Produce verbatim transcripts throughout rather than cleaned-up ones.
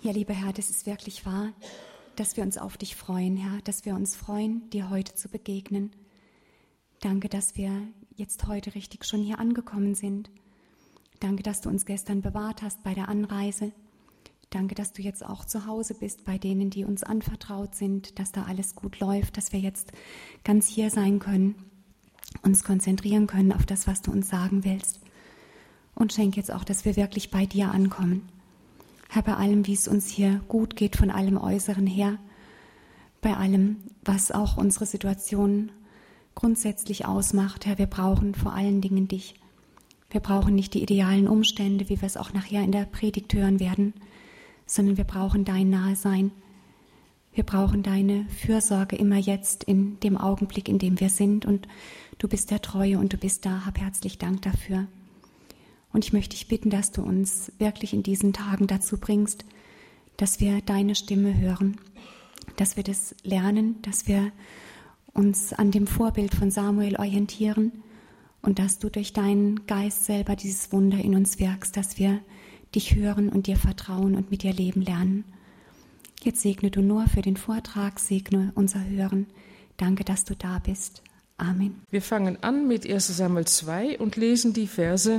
Ja, lieber Herr, das ist wirklich wahr, dass wir uns auf dich freuen, Herr, dass wir uns freuen, dir heute zu begegnen. Danke, dass wir jetzt heute richtig schon hier angekommen sind. Danke, dass du uns gestern bewahrt hast bei der Anreise. Danke, dass du jetzt auch zu Hause bist bei denen, die uns anvertraut sind, dass da alles gut läuft, dass wir jetzt ganz hier sein können, uns konzentrieren können auf das, was du uns sagen willst. Und schenk jetzt auch, dass wir wirklich bei dir ankommen. Herr, bei allem, wie es uns hier gut geht, von allem Äußeren her, bei allem, was auch unsere Situation grundsätzlich ausmacht, Herr, wir brauchen vor allen Dingen dich. Wir brauchen nicht die idealen Umstände, wie wir es auch nachher in der Predigt hören werden, sondern wir brauchen dein Nahesein. Wir brauchen deine Fürsorge immer jetzt in dem Augenblick, in dem wir sind. Und du bist der Treue und du bist da. Hab herzlich Dank dafür. Und ich möchte dich bitten, dass du uns wirklich in diesen Tagen dazu bringst, dass wir deine Stimme hören, dass wir das lernen, dass wir uns an dem Vorbild von Samuel orientieren und dass du durch deinen Geist selber dieses Wunder in uns wirkst, dass wir dich hören und dir vertrauen und mit dir leben lernen. Jetzt segne du nur für den Vortrag, segne unser Hören. Danke, dass du da bist. Amen. Wir fangen an mit erster Samuel zwei und lesen die Verse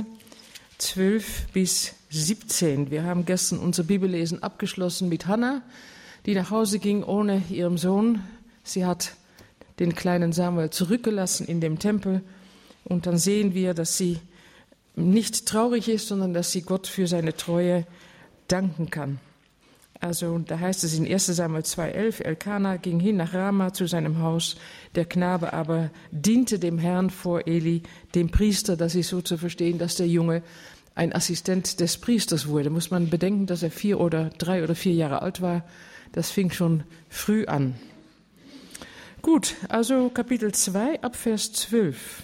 zwölf bis siebzehn. Wir haben gestern unser Bibellesen abgeschlossen mit Hannah, die nach Hause ging ohne ihren Sohn. Sie hat den kleinen Samuel zurückgelassen in dem Tempel. Und dann sehen wir, dass sie nicht traurig ist, sondern dass sie Gott für seine Treue danken kann. Also da heißt es in erster Samuel zwei elf, Elkana ging hin nach Rama zu seinem Haus, der Knabe aber diente dem Herrn vor Eli, dem Priester. Das ist so zu verstehen, dass der Junge ein Assistent des Priesters wurde. Muss man bedenken, dass er vier oder drei oder vier Jahre alt war. Das fing schon früh an. Gut, also Kapitel zwei ab Vers zwölf.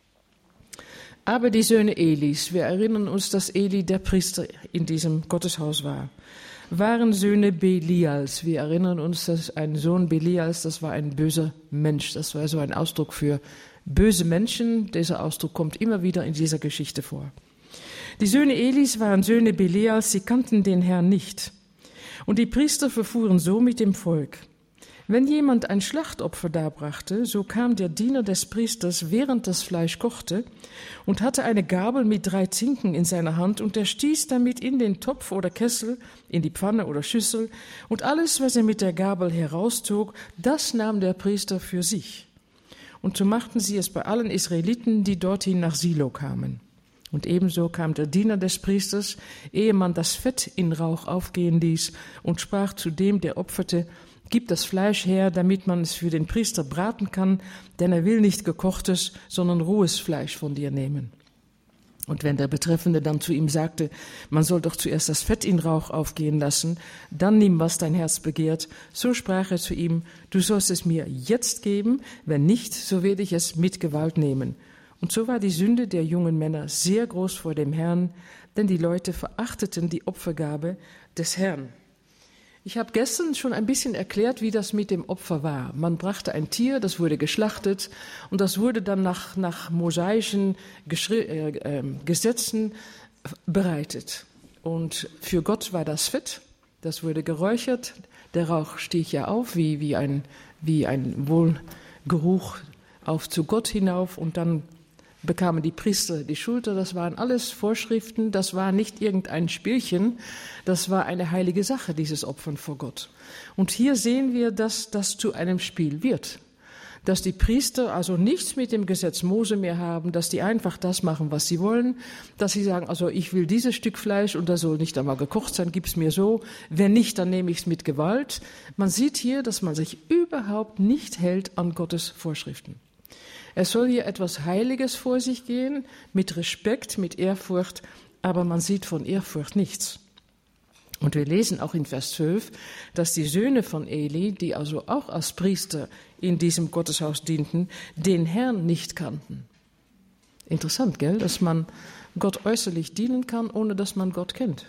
Aber die Söhne Elis, wir erinnern uns, dass Eli der Priester in diesem Gotteshaus war, waren Söhne Belials. Wir erinnern uns, dass ein Sohn Belials, das war ein böser Mensch. Das war so ein Ausdruck für böse Menschen. Dieser Ausdruck kommt immer wieder in dieser Geschichte vor. Die Söhne Elis waren Söhne Belials, sie kannten den Herrn nicht. Und die Priester verfuhren so mit dem Volk. Wenn jemand ein Schlachtopfer darbrachte, so kam der Diener des Priesters, während das Fleisch kochte, und hatte eine Gabel mit drei Zinken in seiner Hand, und er stieß damit in den Topf oder Kessel, in die Pfanne oder Schüssel, und alles, was er mit der Gabel herauszog, das nahm der Priester für sich. Und so machten sie es bei allen Israeliten, die dorthin nach Silo kamen. Und ebenso kam der Diener des Priesters, ehe man das Fett in Rauch aufgehen ließ, und sprach zu dem, der opferte: Gib das Fleisch her, damit man es für den Priester braten kann, denn er will nicht gekochtes, sondern rohes Fleisch von dir nehmen. Und wenn der Betreffende dann zu ihm sagte, man soll doch zuerst das Fett in Rauch aufgehen lassen, dann nimm, was dein Herz begehrt, so sprach er zu ihm: Du sollst es mir jetzt geben, wenn nicht, so werde ich es mit Gewalt nehmen. Und so war die Sünde der jungen Männer sehr groß vor dem Herrn, denn die Leute verachteten die Opfergabe des Herrn. Ich habe gestern schon ein bisschen erklärt, wie das mit dem Opfer war. Man brachte ein Tier, das wurde geschlachtet und das wurde dann nach, nach mosaischen Geschri- äh, äh, Gesetzen bereitet. Und für Gott war das Fett, das wurde geräuchert, der Rauch stieg ja auf wie, wie, ein, wie ein Wohlgeruch auf zu Gott hinauf, und dann bekamen die Priester die Schulter. Das waren alles Vorschriften, das war nicht irgendein Spielchen, das war eine heilige Sache, dieses Opfern vor Gott. Und hier sehen wir, dass das zu einem Spiel wird, dass die Priester also nichts mit dem Gesetz Mose mehr haben, dass die einfach das machen, was sie wollen, dass sie sagen, also ich will dieses Stück Fleisch und das soll nicht einmal gekocht sein, gib's mir so, wenn nicht, dann nehme ich es mit Gewalt. Man sieht hier, dass man sich überhaupt nicht hält an Gottes Vorschriften. Es soll hier etwas Heiliges vor sich gehen, mit Respekt, mit Ehrfurcht, aber man sieht von Ehrfurcht nichts. Und wir lesen auch in Vers zwölf, dass die Söhne von Eli, die also auch als Priester in diesem Gotteshaus dienten, den Herrn nicht kannten. Interessant, gell, dass man Gott äußerlich dienen kann, ohne dass man Gott kennt.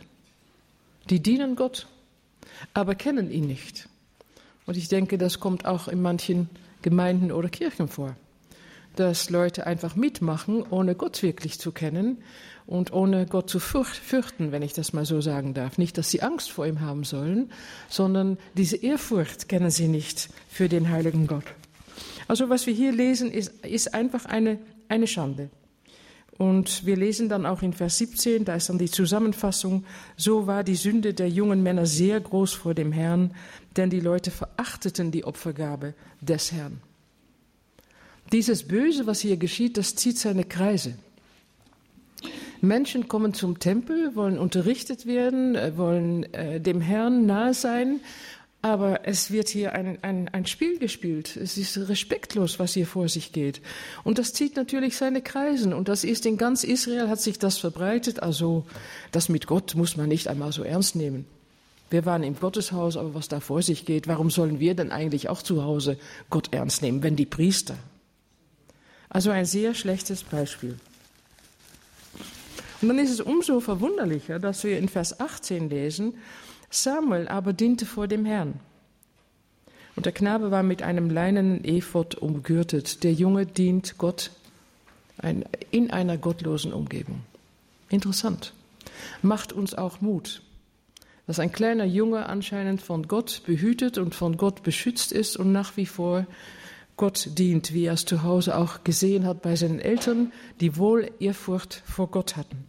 Die dienen Gott, aber kennen ihn nicht. Und ich denke, das kommt auch in manchen Gemeinden oder Kirchen vor. dass Leute einfach mitmachen, ohne Gott wirklich zu kennen und ohne Gott zu fürchten, wenn ich das mal so sagen darf. Nicht, dass sie Angst vor ihm haben sollen, sondern diese Ehrfurcht kennen sie nicht für den heiligen Gott. Also was wir hier lesen, ist, ist einfach eine, eine Schande. Und wir lesen dann auch in Vers siebzehn, da ist dann die Zusammenfassung, so war die Sünde der jungen Männer sehr groß vor dem Herrn, denn die Leute verachteten die Opfergabe des Herrn. Dieses Böse, was hier geschieht, das zieht seine Kreise. Menschen kommen zum Tempel, wollen unterrichtet werden, wollen äh, dem Herrn nahe sein, aber es wird hier ein, ein, ein Spiel gespielt. Es ist respektlos, was hier vor sich geht. Und das zieht natürlich seine Kreisen. Und das ist in ganz Israel, hat sich das verbreitet. Also das mit Gott muss man nicht einmal so ernst nehmen. Wir waren im Gotteshaus, aber was da vor sich geht, warum sollen wir denn eigentlich auch zu Hause Gott ernst nehmen, wenn die Priester? Also ein sehr schlechtes Beispiel. Und dann ist es umso verwunderlicher, dass wir in Vers achtzehn lesen, Samuel aber diente vor dem Herrn. Und der Knabe war mit einem leinenen Ephod umgürtet. Der Junge dient Gott in einer gottlosen Umgebung. Interessant. Macht uns auch Mut, dass ein kleiner Junge anscheinend von Gott behütet und von Gott beschützt ist und nach wie vor Gott dient, wie er es zu Hause auch gesehen hat bei seinen Eltern, die wohl Ehrfurcht vor Gott hatten.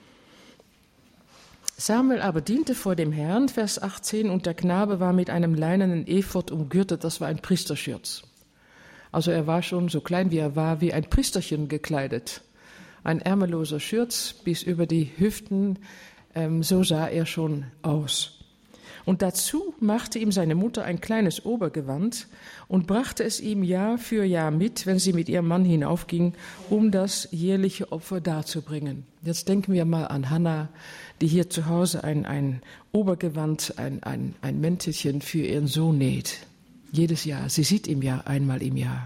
Samuel aber diente vor dem Herrn, Vers achtzehn, und der Knabe war mit einem leinenen Ephod umgürtet, das war ein Priesterschürz. Also er war schon, so klein wie er war, wie ein Priesterchen gekleidet. Ein ärmelloser Schürz bis über die Hüften, ähm, so sah er schon aus. Und dazu machte ihm seine Mutter ein kleines Obergewand und brachte es ihm Jahr für Jahr mit, wenn sie mit ihrem Mann hinaufging, um das jährliche Opfer darzubringen. Jetzt denken wir mal an Hannah, die hier zu Hause ein, ein Obergewand, ein, ein, ein Mäntelchen für ihren Sohn näht. Jedes Jahr. Sie sieht ihn ja einmal im Jahr.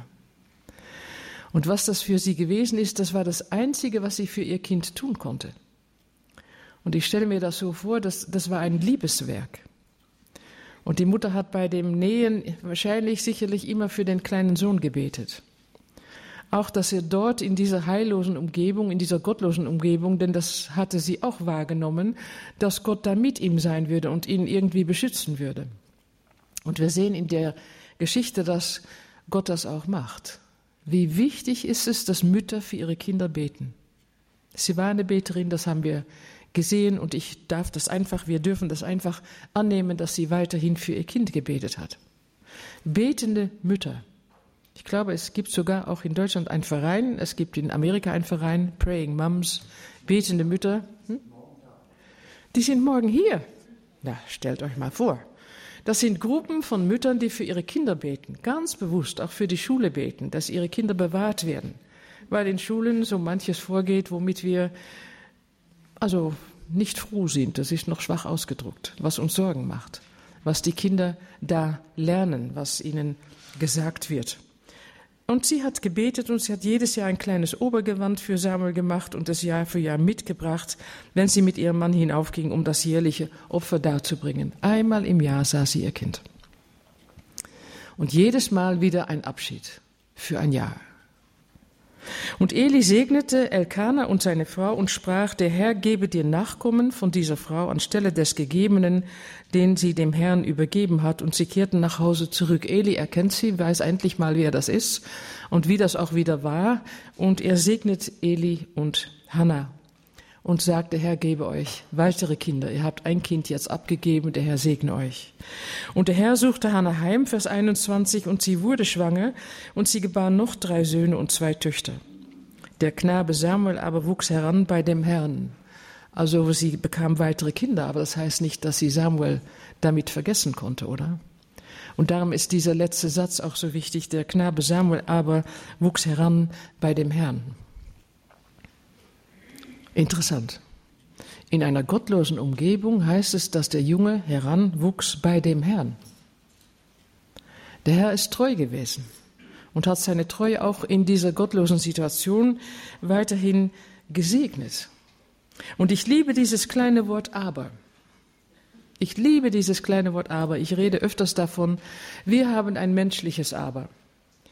Und was das für sie gewesen ist, das war das Einzige, was sie für ihr Kind tun konnte. Und ich stelle mir das so vor, dass, das war ein Liebeswerk. Und die Mutter hat bei dem Nähen wahrscheinlich sicherlich immer für den kleinen Sohn gebetet. Auch, dass er dort in dieser heillosen Umgebung, in dieser gottlosen Umgebung, denn das hatte sie auch wahrgenommen, dass Gott da mit ihm sein würde und ihn irgendwie beschützen würde. Und wir sehen in der Geschichte, dass Gott das auch macht. Wie wichtig ist es, dass Mütter für ihre Kinder beten. Sie war eine Beterin, das haben wir gesehen, und ich darf das einfach, wir dürfen das einfach annehmen, dass sie weiterhin für ihr Kind gebetet hat. Betende Mütter. Ich glaube, es gibt sogar auch in Deutschland einen Verein, es gibt in Amerika einen Verein, Praying Moms, betende Mütter. Hm? Die sind morgen hier. Na, stellt euch mal vor. Das sind Gruppen von Müttern, die für ihre Kinder beten, ganz bewusst auch für die Schule beten, dass ihre Kinder bewahrt werden, weil in Schulen so manches vorgeht, womit wir also nicht froh sind, das ist noch schwach ausgedrückt, was uns Sorgen macht, was die Kinder da lernen, was ihnen gesagt wird. Und sie hat gebetet und sie hat jedes Jahr ein kleines Obergewand für Samuel gemacht und es Jahr für Jahr mitgebracht, wenn sie mit ihrem Mann hinaufging, um das jährliche Opfer darzubringen. Einmal im Jahr sah sie ihr Kind. Und jedes Mal wieder ein Abschied für ein Jahr. Und Eli segnete Elkana und seine Frau und sprach, der Herr gebe dir Nachkommen von dieser Frau anstelle des Gegebenen, den sie dem Herrn übergeben hat. Und sie kehrten nach Hause zurück. Eli erkennt sie, weiß endlich mal, wer das ist und wie das auch wieder war. Und er segnet Eli und Hannah und sagt, der Herr gebe euch weitere Kinder. Ihr habt ein Kind jetzt abgegeben, der Herr segne euch. Und der Herr suchte Hannah heim, Vers einundzwanzig, und sie wurde schwanger, und sie gebar noch drei Söhne und zwei Töchter. Der Knabe Samuel aber wuchs heran bei dem Herrn. Also sie bekam weitere Kinder, aber das heißt nicht, dass sie Samuel damit vergessen konnte, oder? Und darum ist dieser letzte Satz auch so wichtig. Der Knabe Samuel aber wuchs heran bei dem Herrn. Interessant. In einer gottlosen Umgebung heißt es, dass der Junge heranwuchs bei dem Herrn. Der Herr ist treu gewesen und hat seine Treue auch in dieser gottlosen Situation weiterhin gesegnet. Und ich liebe dieses kleine Wort aber. Ich liebe dieses kleine Wort aber. Ich rede öfters davon, wir haben ein menschliches aber.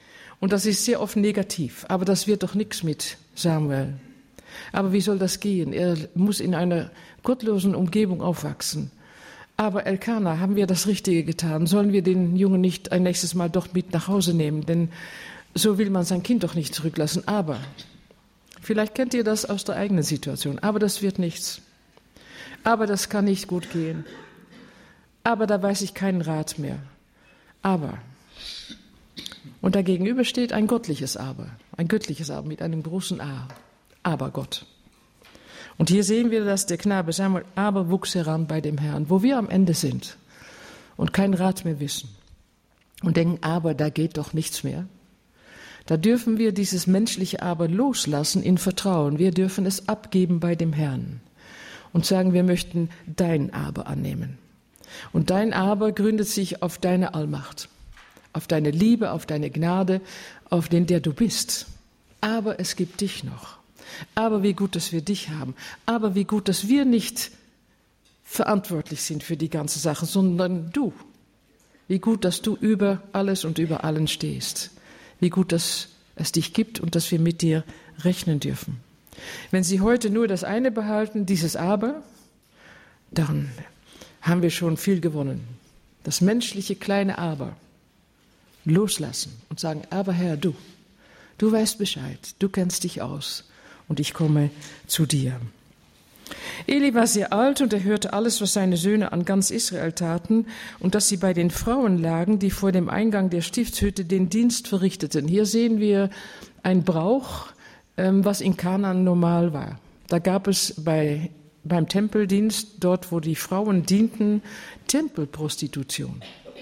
Und das ist sehr oft negativ. Aber das wird doch nichts mit Samuel. Aber wie soll das gehen? Er muss in einer gottlosen Umgebung aufwachsen. Aber Elkana, haben wir das Richtige getan? Sollen wir den Jungen nicht ein nächstes Mal doch mit nach Hause nehmen? Denn so will man sein Kind doch nicht zurücklassen. Aber, vielleicht kennt ihr das aus der eigenen Situation, aber das wird nichts. Aber das kann nicht gut gehen. Aber da weiß ich keinen Rat mehr. Aber, und dagegenüber steht ein göttliches Aber, ein göttliches Aber mit einem großen A. Aber Gott. Und hier sehen wir, dass der Knabe Samuel aber wuchs heran bei dem Herrn, wo wir am Ende sind und keinen Rat mehr wissen und denken, aber da geht doch nichts mehr. Da dürfen wir dieses menschliche Aber loslassen in Vertrauen. Wir dürfen es abgeben bei dem Herrn und sagen, wir möchten dein Aber annehmen. Und dein Aber gründet sich auf deine Allmacht, auf deine Liebe, auf deine Gnade, auf den, der du bist. Aber es gibt dich noch. Aber wie gut, dass wir dich haben. Aber wie gut, dass wir nicht verantwortlich sind für die ganze Sache, sondern du. Wie gut, dass du über alles und über allen stehst. Wie gut, dass es dich gibt und dass wir mit dir rechnen dürfen. Wenn Sie heute nur das eine behalten, dieses Aber, dann haben wir schon viel gewonnen. Das menschliche kleine Aber loslassen und sagen, aber Herr, du, du weißt Bescheid, du kennst dich aus. Und ich komme zu dir. Eli war sehr alt und er hörte alles, was seine Söhne an ganz Israel taten und dass sie bei den Frauen lagen, die vor dem Eingang der Stiftshütte den Dienst verrichteten. Hier sehen wir einen Brauch, was in Kanaan normal war. Da gab es bei, beim Tempeldienst, dort wo die Frauen dienten, Tempelprostitution.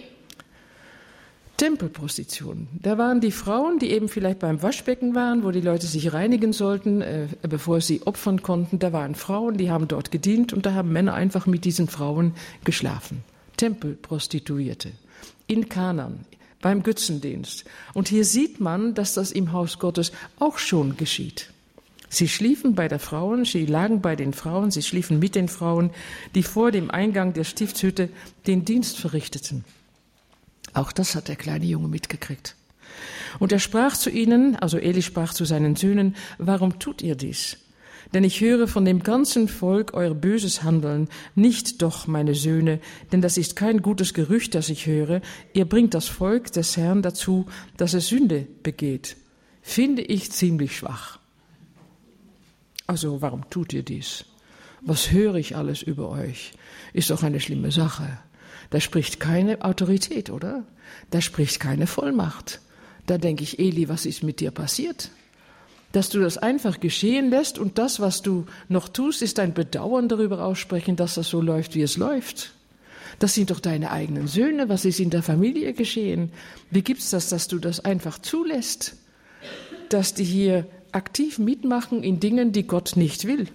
Tempelprostitution. Da waren die Frauen, die eben vielleicht beim Waschbecken waren, wo die Leute sich reinigen sollten, äh, bevor sie opfern konnten. Da waren Frauen, die haben dort gedient und da haben Männer einfach mit diesen Frauen geschlafen. Tempelprostituierte. In Kanaan, beim Götzendienst. Und hier sieht man, dass das im Haus Gottes auch schon geschieht. Sie schliefen bei der Frauen, sie lagen bei den Frauen, sie schliefen mit den Frauen, die vor dem Eingang der Stiftshütte den Dienst verrichteten. Auch das hat der kleine Junge mitgekriegt. Und er sprach zu ihnen, also Eli sprach zu seinen Söhnen, warum tut ihr dies? Denn ich höre von dem ganzen Volk euer böses Handeln, nicht doch, meine Söhne, denn das ist kein gutes Gerücht, das ich höre. Ihr bringt das Volk des Herrn dazu, dass es Sünde begeht. Finde ich ziemlich schwach. Also warum tut ihr dies? Was höre ich alles über euch? Ist doch eine schlimme Sache. Da spricht keine Autorität, oder? Da spricht keine Vollmacht. Da denke ich, Eli, was ist mit dir passiert? Dass du das einfach geschehen lässt und das, was du noch tust, ist ein Bedauern darüber aussprechen, dass das so läuft, wie es läuft. Das sind doch deine eigenen Söhne. Was ist in der Familie geschehen? Wie gibt's das, dass du das einfach zulässt? Dass die hier aktiv mitmachen in Dingen, die Gott nicht will.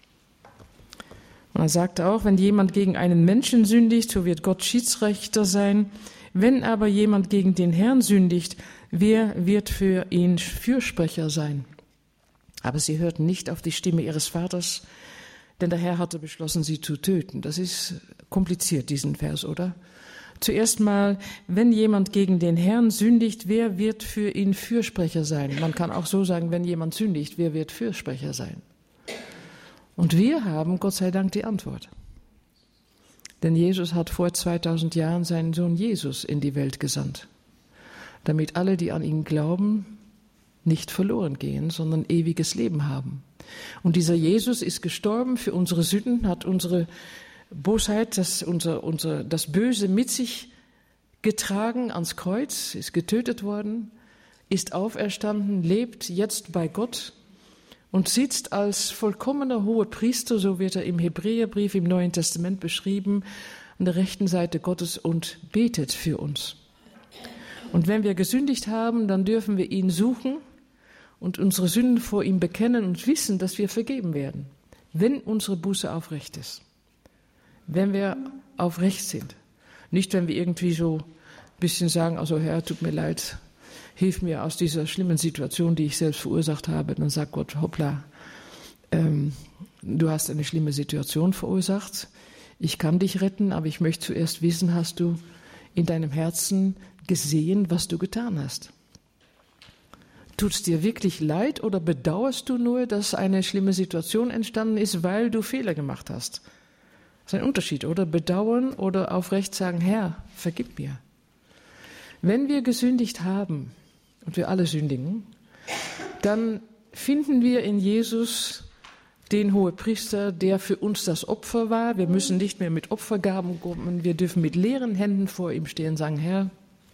Und er sagte auch, wenn jemand gegen einen Menschen sündigt, so wird Gott Schiedsrichter sein. Wenn aber jemand gegen den Herrn sündigt, wer wird für ihn Fürsprecher sein? Aber sie hörten nicht auf die Stimme ihres Vaters, denn der Herr hatte beschlossen, sie zu töten. Das ist kompliziert, diesen Vers, oder? Zuerst mal, wenn jemand gegen den Herrn sündigt, wer wird für ihn Fürsprecher sein? Man kann auch so sagen, wenn jemand sündigt, wer wird Fürsprecher sein? Und wir haben, Gott sei Dank, die Antwort. Denn Jesus hat vor zweitausend Jahren seinen Sohn Jesus in die Welt gesandt, damit alle, die an ihn glauben, nicht verloren gehen, sondern ewiges Leben haben. Und dieser Jesus ist gestorben für unsere Sünden, hat unsere Bosheit, das, unser, unser, das Böse mit sich getragen ans Kreuz, ist getötet worden, ist auferstanden, lebt jetzt bei Gott und sitzt als vollkommener Hohepriester, so wird er im Hebräerbrief im Neuen Testament beschrieben, an der rechten Seite Gottes und betet für uns. Und wenn wir gesündigt haben, dann dürfen wir ihn suchen und unsere Sünden vor ihm bekennen und wissen, dass wir vergeben werden, wenn unsere Buße aufrecht ist. Wenn wir aufrecht sind. Nicht, wenn wir irgendwie so ein bisschen sagen, also Herr, tut mir leid, hilf mir aus dieser schlimmen Situation, die ich selbst verursacht habe. Dann sagt Gott, hoppla, ähm, du hast eine schlimme Situation verursacht. Ich kann dich retten, aber ich möchte zuerst wissen, hast du in deinem Herzen gesehen, was du getan hast? Tut es dir wirklich leid oder bedauerst du nur, dass eine schlimme Situation entstanden ist, weil du Fehler gemacht hast? Das ist ein Unterschied, oder? Bedauern oder aufrecht sagen, Herr, vergib mir. Wenn wir gesündigt haben, und wir alle sündigen, dann finden wir in Jesus den Hohepriester, der für uns das Opfer war. Wir müssen nicht mehr mit Opfergaben kommen, wir dürfen mit leeren Händen vor ihm stehen und sagen, Herr,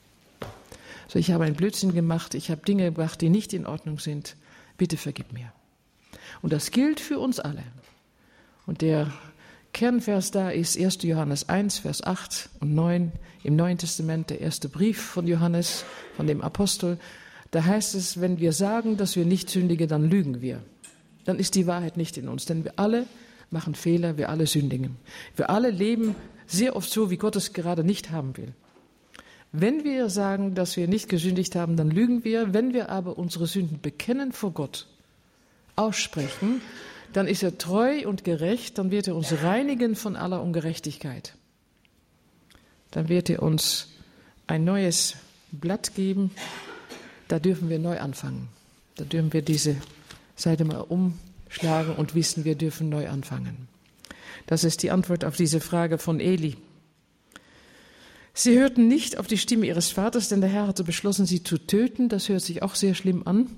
so ich habe einen Blödsinn gemacht, ich habe Dinge gemacht, die nicht in Ordnung sind, bitte vergib mir. Und das gilt für uns alle. Und der Kernvers da ist erster Johannes eins, Vers acht und neun im Neuen Testament, der erste Brief von Johannes, von dem Apostel. Da heißt es, wenn wir sagen, dass wir nicht sündigen, dann lügen wir. Dann ist die Wahrheit nicht in uns, denn wir alle machen Fehler, wir alle sündigen. Wir alle leben sehr oft so, wie Gott es gerade nicht haben will. Wenn wir sagen, dass wir nicht gesündigt haben, dann lügen wir. Wenn wir aber unsere Sünden bekennen vor Gott, aussprechen, dann ist er treu und gerecht, dann wird er uns reinigen von aller Ungerechtigkeit. Dann wird er uns ein neues Blatt geben, da dürfen wir neu anfangen. Da dürfen wir diese Seite mal umschlagen und wissen, wir dürfen neu anfangen. Das ist die Antwort auf diese Frage von Eli. Sie hörten nicht auf die Stimme ihres Vaters, denn der Herr hatte beschlossen, sie zu töten. Das hört sich auch sehr schlimm an.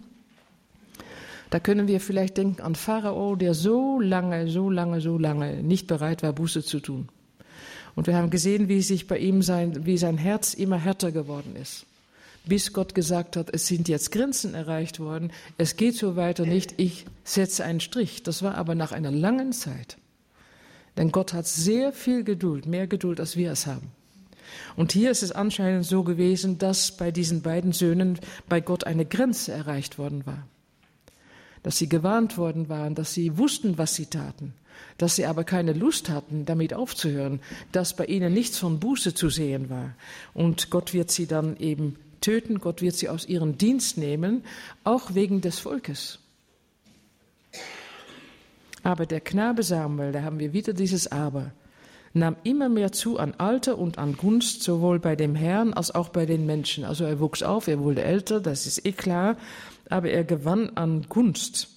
Da können wir vielleicht denken an Pharao, der so lange, so lange, so lange nicht bereit war, Buße zu tun. Und wir haben gesehen, wie sich bei ihm sein, wie sein Herz immer härter geworden ist. Bis Gott gesagt hat, es sind jetzt Grenzen erreicht worden, es geht so weiter nicht, ich setze einen Strich. Das war aber nach einer langen Zeit. Denn Gott hat sehr viel Geduld, mehr Geduld, als wir es haben. Und hier ist es anscheinend so gewesen, dass bei diesen beiden Söhnen bei Gott eine Grenze erreicht worden war. Dass sie gewarnt worden waren, dass sie wussten, was sie taten, dass sie aber keine Lust hatten, damit aufzuhören, dass bei ihnen nichts von Buße zu sehen war. Und Gott wird sie dann eben töten, Gott wird sie aus ihrem Dienst nehmen, auch wegen des Volkes. Aber der Knabe Samuel, da haben wir wieder dieses Aber, nahm immer mehr zu an Alter und an Gunst, sowohl bei dem Herrn als auch bei den Menschen. Also er wuchs auf, er wurde älter, das ist eh klar, aber er gewann an Gunst,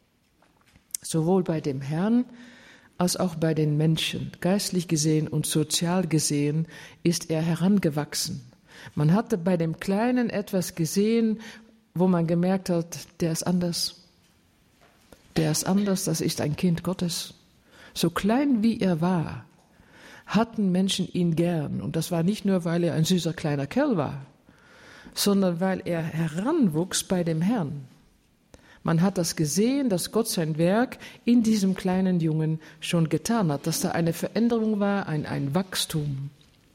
sowohl bei dem Herrn als auch bei den Menschen. Geistlich gesehen und sozial gesehen ist er herangewachsen. Man hatte bei dem Kleinen etwas gesehen, wo man gemerkt hat, der ist anders. Der ist anders, das ist ein Kind Gottes. So klein wie er war, hatten Menschen ihn gern. Und das war nicht nur, weil er ein süßer kleiner Kerl war, sondern weil er heranwuchs bei dem Herrn. Man hat das gesehen, dass Gott sein Werk in diesem kleinen Jungen schon getan hat, dass da eine Veränderung war, ein, ein Wachstum.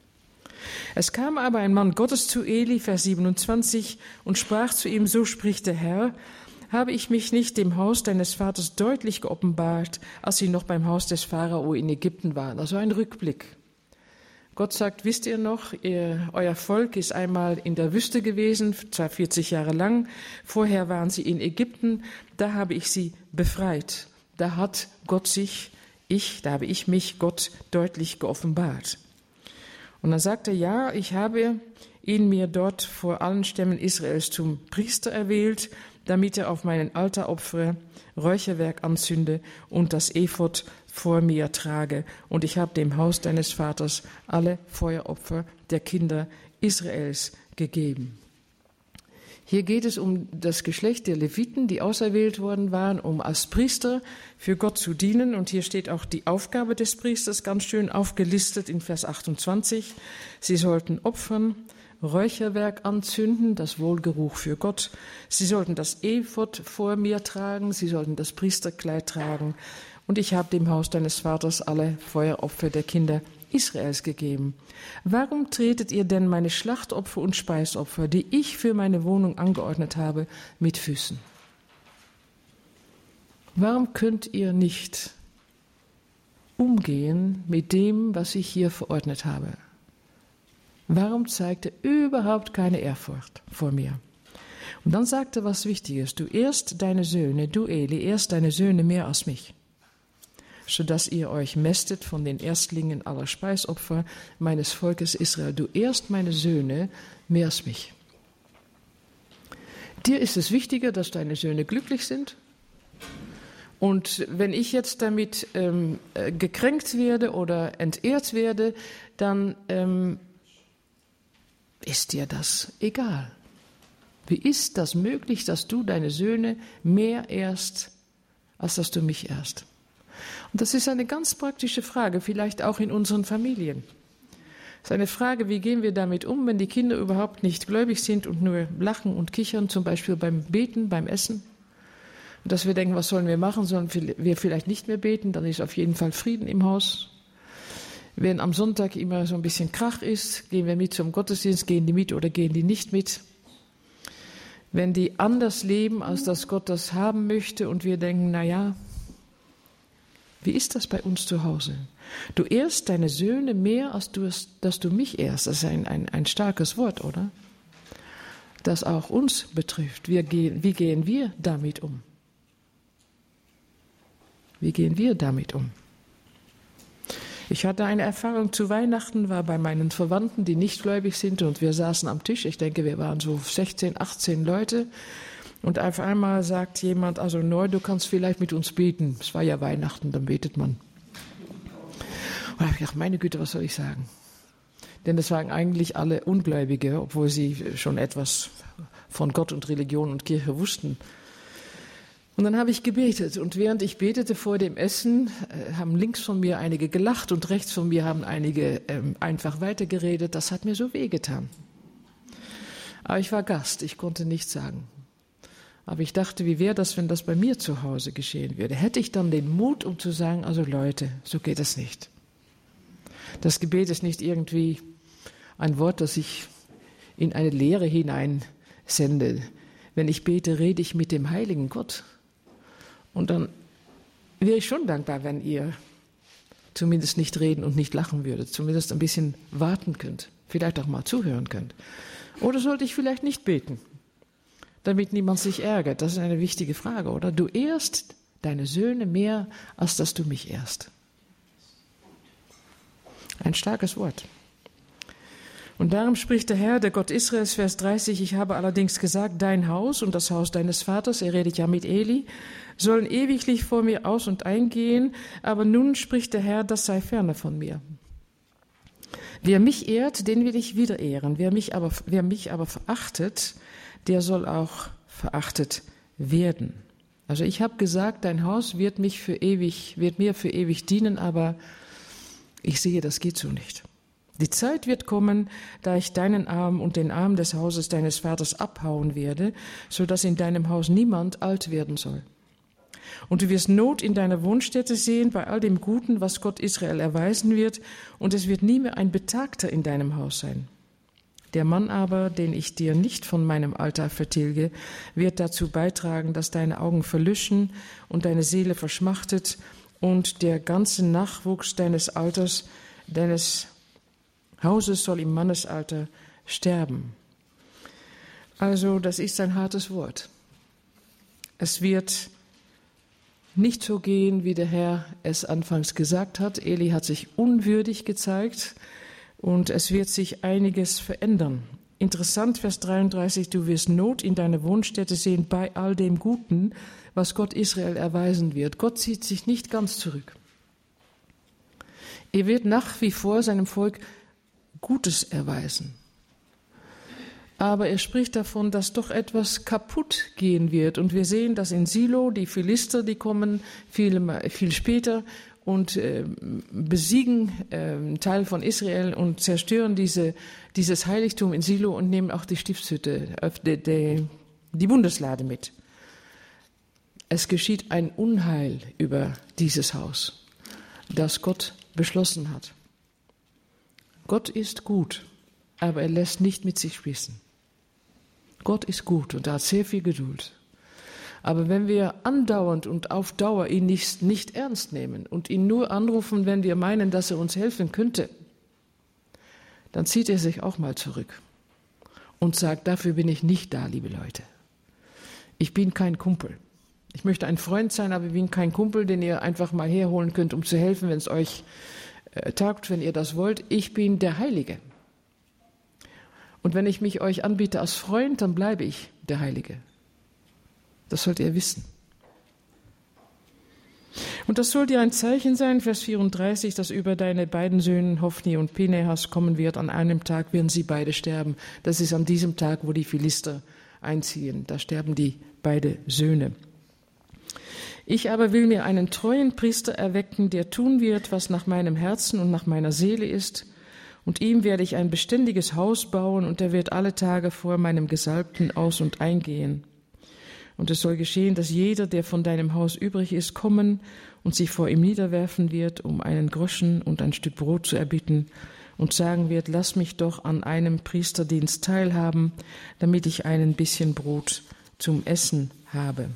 Es kam aber ein Mann Gottes zu Eli, Vers siebenundzwanzig, und sprach zu ihm, so spricht der Herr, habe ich mich nicht dem Haus deines Vaters deutlich geoffenbart, als sie noch beim Haus des Pharao in Ägypten waren. Also ein Rückblick. Gott sagt, wisst ihr noch, ihr, euer Volk ist einmal in der Wüste gewesen, zwar vierzig Jahre lang. Vorher waren sie in Ägypten, da habe ich sie befreit. Da hat Gott sich, ich, da habe ich mich Gott deutlich geoffenbart. Und dann sagt er, ja, ich habe ihn mir dort vor allen Stämmen Israels zum Priester erwählt, damit er auf meinen Altar opfere, Räucherwerk anzünde und das Ephod vor mir trage. Und ich habe dem Haus deines Vaters alle Feueropfer der Kinder Israels gegeben. Hier geht es um das Geschlecht der Leviten, die auserwählt worden waren, um als Priester für Gott zu dienen. Und hier steht auch die Aufgabe des Priesters ganz schön aufgelistet in Vers achtundzwanzig. Sie sollten opfern, Räucherwerk anzünden, das Wohlgeruch für Gott. Sie sollten das Ephod vor mir tragen, sie sollten das Priesterkleid tragen. Und ich habe dem Haus deines Vaters alle Feueropfer der Kinder Israels gegeben. Warum tretet ihr denn meine Schlachtopfer und Speisopfer, die ich für meine Wohnung angeordnet habe, mit Füßen? Warum könnt ihr nicht umgehen mit dem, was ich hier verordnet habe? Warum zeigt er überhaupt keine Ehrfurcht vor mir? Und dann sagt er was Wichtiges. Du ehrst deine Söhne, du Eli, ehrst deine Söhne mehr als mich, sodass ihr euch mästet von den Erstlingen aller Speisopfer meines Volkes Israel. Du ehrst meine Söhne mehr als mich. Dir ist es wichtiger, dass deine Söhne glücklich sind. Und wenn ich jetzt damit ähm, äh, gekränkt werde oder entehrt werde, dann ähm, ist dir das egal. Wie ist das möglich, dass du deine Söhne mehr ehrst, als dass du mich ehrst? Und das ist eine ganz praktische Frage, vielleicht auch in unseren Familien. Es ist eine Frage, wie gehen wir damit um, wenn die Kinder überhaupt nicht gläubig sind und nur lachen und kichern, zum Beispiel beim Beten, beim Essen. Und dass wir denken, was sollen wir machen? Sollen wir vielleicht nicht mehr beten? Dann ist auf jeden Fall Frieden im Haus. Wenn am Sonntag immer so ein bisschen Krach ist, gehen wir mit zum Gottesdienst, gehen die mit oder gehen die nicht mit? Wenn die anders leben, als dass Gott das haben möchte und wir denken, na ja, wie ist das bei uns zu Hause? Du ehrst deine Söhne mehr, als du es, dass du mich ehrst. Das ist ein, ein, ein starkes Wort, oder? Das auch uns betrifft. Wir gehen, wie gehen wir damit um? Wie gehen wir damit um? Ich hatte eine Erfahrung zu Weihnachten, war bei meinen Verwandten, die nicht gläubig sind, und wir saßen am Tisch. Ich denke, wir waren so sechzehn, achtzehn Leute. Und auf einmal sagt jemand, also Neu, du kannst vielleicht mit uns beten. Es war ja Weihnachten, dann betet man. Und da habe ich gedacht, meine Güte, was soll ich sagen? Denn das waren eigentlich alle Ungläubige, obwohl sie schon etwas von Gott und Religion und Kirche wussten. Und dann habe ich gebetet, und während ich betete vor dem Essen, äh, haben links von mir einige gelacht und rechts von mir haben einige ähm, einfach weitergeredet. Das hat mir so wehgetan. Aber ich war Gast, ich konnte nichts sagen. Aber ich dachte, wie wäre das, wenn das bei mir zu Hause geschehen würde? Hätte ich dann den Mut, um zu sagen, also Leute, so geht es nicht. Das Gebet ist nicht irgendwie ein Wort, das ich in eine Leere hinein sende. Wenn ich bete, rede ich mit dem heiligen Gott. Und dann wäre ich schon dankbar, wenn ihr zumindest nicht reden und nicht lachen würdet, zumindest ein bisschen warten könnt, vielleicht auch mal zuhören könnt. Oder sollte ich vielleicht nicht beten, damit niemand sich ärgert? Das ist eine wichtige Frage, oder? Du ehrst deine Söhne mehr, als dass du mich ehrst. Ein starkes Wort. Und darum spricht der Herr, der Gott Israels, Vers dreißig, ich habe allerdings gesagt, dein Haus und das Haus deines Vaters, er redet ja mit Eli, sollen ewiglich vor mir aus und eingehen, aber nun spricht der Herr, das sei ferne von mir. Wer mich ehrt, den will ich wieder ehren, wer mich aber, wer mich aber verachtet, der soll auch verachtet werden. Also ich habe gesagt, dein Haus wird mich für ewig, wird mir für ewig dienen, aber ich sehe, das geht so nicht. Die Zeit wird kommen, da ich deinen Arm und den Arm des Hauses deines Vaters abhauen werde, so dass in deinem Haus niemand alt werden soll. Und du wirst Not in deiner Wohnstätte sehen, bei all dem Guten, was Gott Israel erweisen wird, und es wird nie mehr ein Betagter in deinem Haus sein. Der Mann aber, den ich dir nicht von meinem Altar vertilge, wird dazu beitragen, dass deine Augen verlöschen und deine Seele verschmachtet und der ganze Nachwuchs deines Alters, deines Hauses soll im Mannesalter sterben. Also, das ist ein hartes Wort. Es wird nicht so gehen, wie der Herr es anfangs gesagt hat. Eli hat sich unwürdig gezeigt und es wird sich einiges verändern. Interessant, Vers dreiunddreißig, du wirst Not in deiner Wohnstätte sehen bei all dem Guten, was Gott Israel erweisen wird. Gott zieht sich nicht ganz zurück. Er wird nach wie vor seinem Volk Gutes erweisen. Aber er spricht davon, dass doch etwas kaputt gehen wird. Und wir sehen, dass in Silo die Philister, die kommen viel, viel später und äh, besiegen äh, einen Teil von Israel und zerstören diese, dieses Heiligtum in Silo und nehmen auch die Stiftshütte, äh, die, die, die Bundeslade mit. Es geschieht ein Unheil über dieses Haus, das Gott beschlossen hat. Gott ist gut, aber er lässt nicht mit sich spießen. Gott ist gut und er hat sehr viel Geduld. Aber wenn wir andauernd und auf Dauer ihn nicht, nicht ernst nehmen und ihn nur anrufen, wenn wir meinen, dass er uns helfen könnte, dann zieht er sich auch mal zurück und sagt, dafür bin ich nicht da, liebe Leute. Ich bin kein Kumpel. Ich möchte ein Freund sein, aber ich bin kein Kumpel, den ihr einfach mal herholen könnt, um zu helfen, wenn es euch äh, taugt, wenn ihr das wollt. Ich bin der Heilige. Und wenn ich mich euch anbiete als Freund, dann bleibe ich der Heilige. Das sollt ihr wissen. Und das soll dir ein Zeichen sein, Vers vierunddreißig, dass über deine beiden Söhne Hophni und Pinehas kommen wird. An einem Tag werden sie beide sterben. Das ist an diesem Tag, wo die Philister einziehen. Da sterben die beide Söhne. Ich aber will mir einen treuen Priester erwecken, der tun wird, was nach meinem Herzen und nach meiner Seele ist. Und ihm werde ich ein beständiges Haus bauen, und er wird alle Tage vor meinem Gesalbten aus- und eingehen. Und es soll geschehen, dass jeder, der von deinem Haus übrig ist, kommen und sich vor ihm niederwerfen wird, um einen Groschen und ein Stück Brot zu erbitten, und sagen wird, lass mich doch an einem Priesterdienst teilhaben, damit ich ein bisschen Brot zum Essen habe.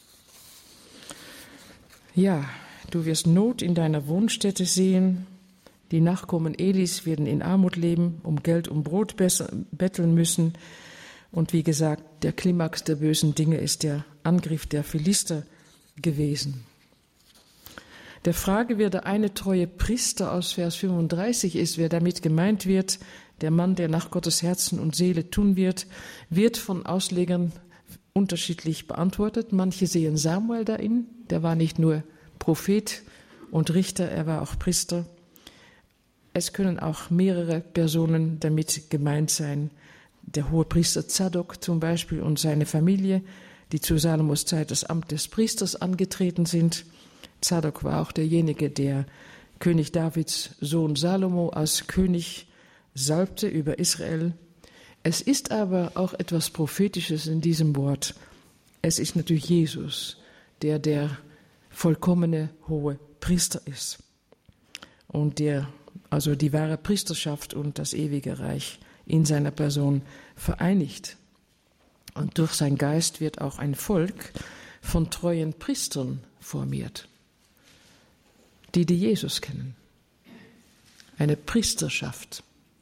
Ja, du wirst Not in deiner Wohnstätte sehen. Die Nachkommen Elis werden in Armut leben, um Geld um Brot betteln müssen. Und wie gesagt, der Klimax der bösen Dinge ist der Angriff der Philister gewesen. Der Frage, wer der eine treue Priester aus Vers fünfunddreißig ist, wer damit gemeint wird, der Mann, der nach Gottes Herzen und Seele tun wird, wird von Auslegern unterschiedlich beantwortet. Manche sehen Samuel darin, der war nicht nur Prophet und Richter, er war auch Priester. Es können auch mehrere Personen damit gemeint sein. Der Hohepriester Zadok zum Beispiel und seine Familie, die zu Salomos Zeit das Amt des Priesters angetreten sind. Zadok war auch derjenige, der König Davids Sohn Salomo als König salbte über Israel. Es ist aber auch etwas Prophetisches in diesem Wort. Es ist natürlich Jesus, der der vollkommene hohe Priester ist und der also die wahre Priesterschaft und das ewige Reich in seiner Person vereinigt. Und durch sein Geist wird auch ein Volk von treuen Priestern formiert, die die Jesus kennen. Eine Priesterschaft.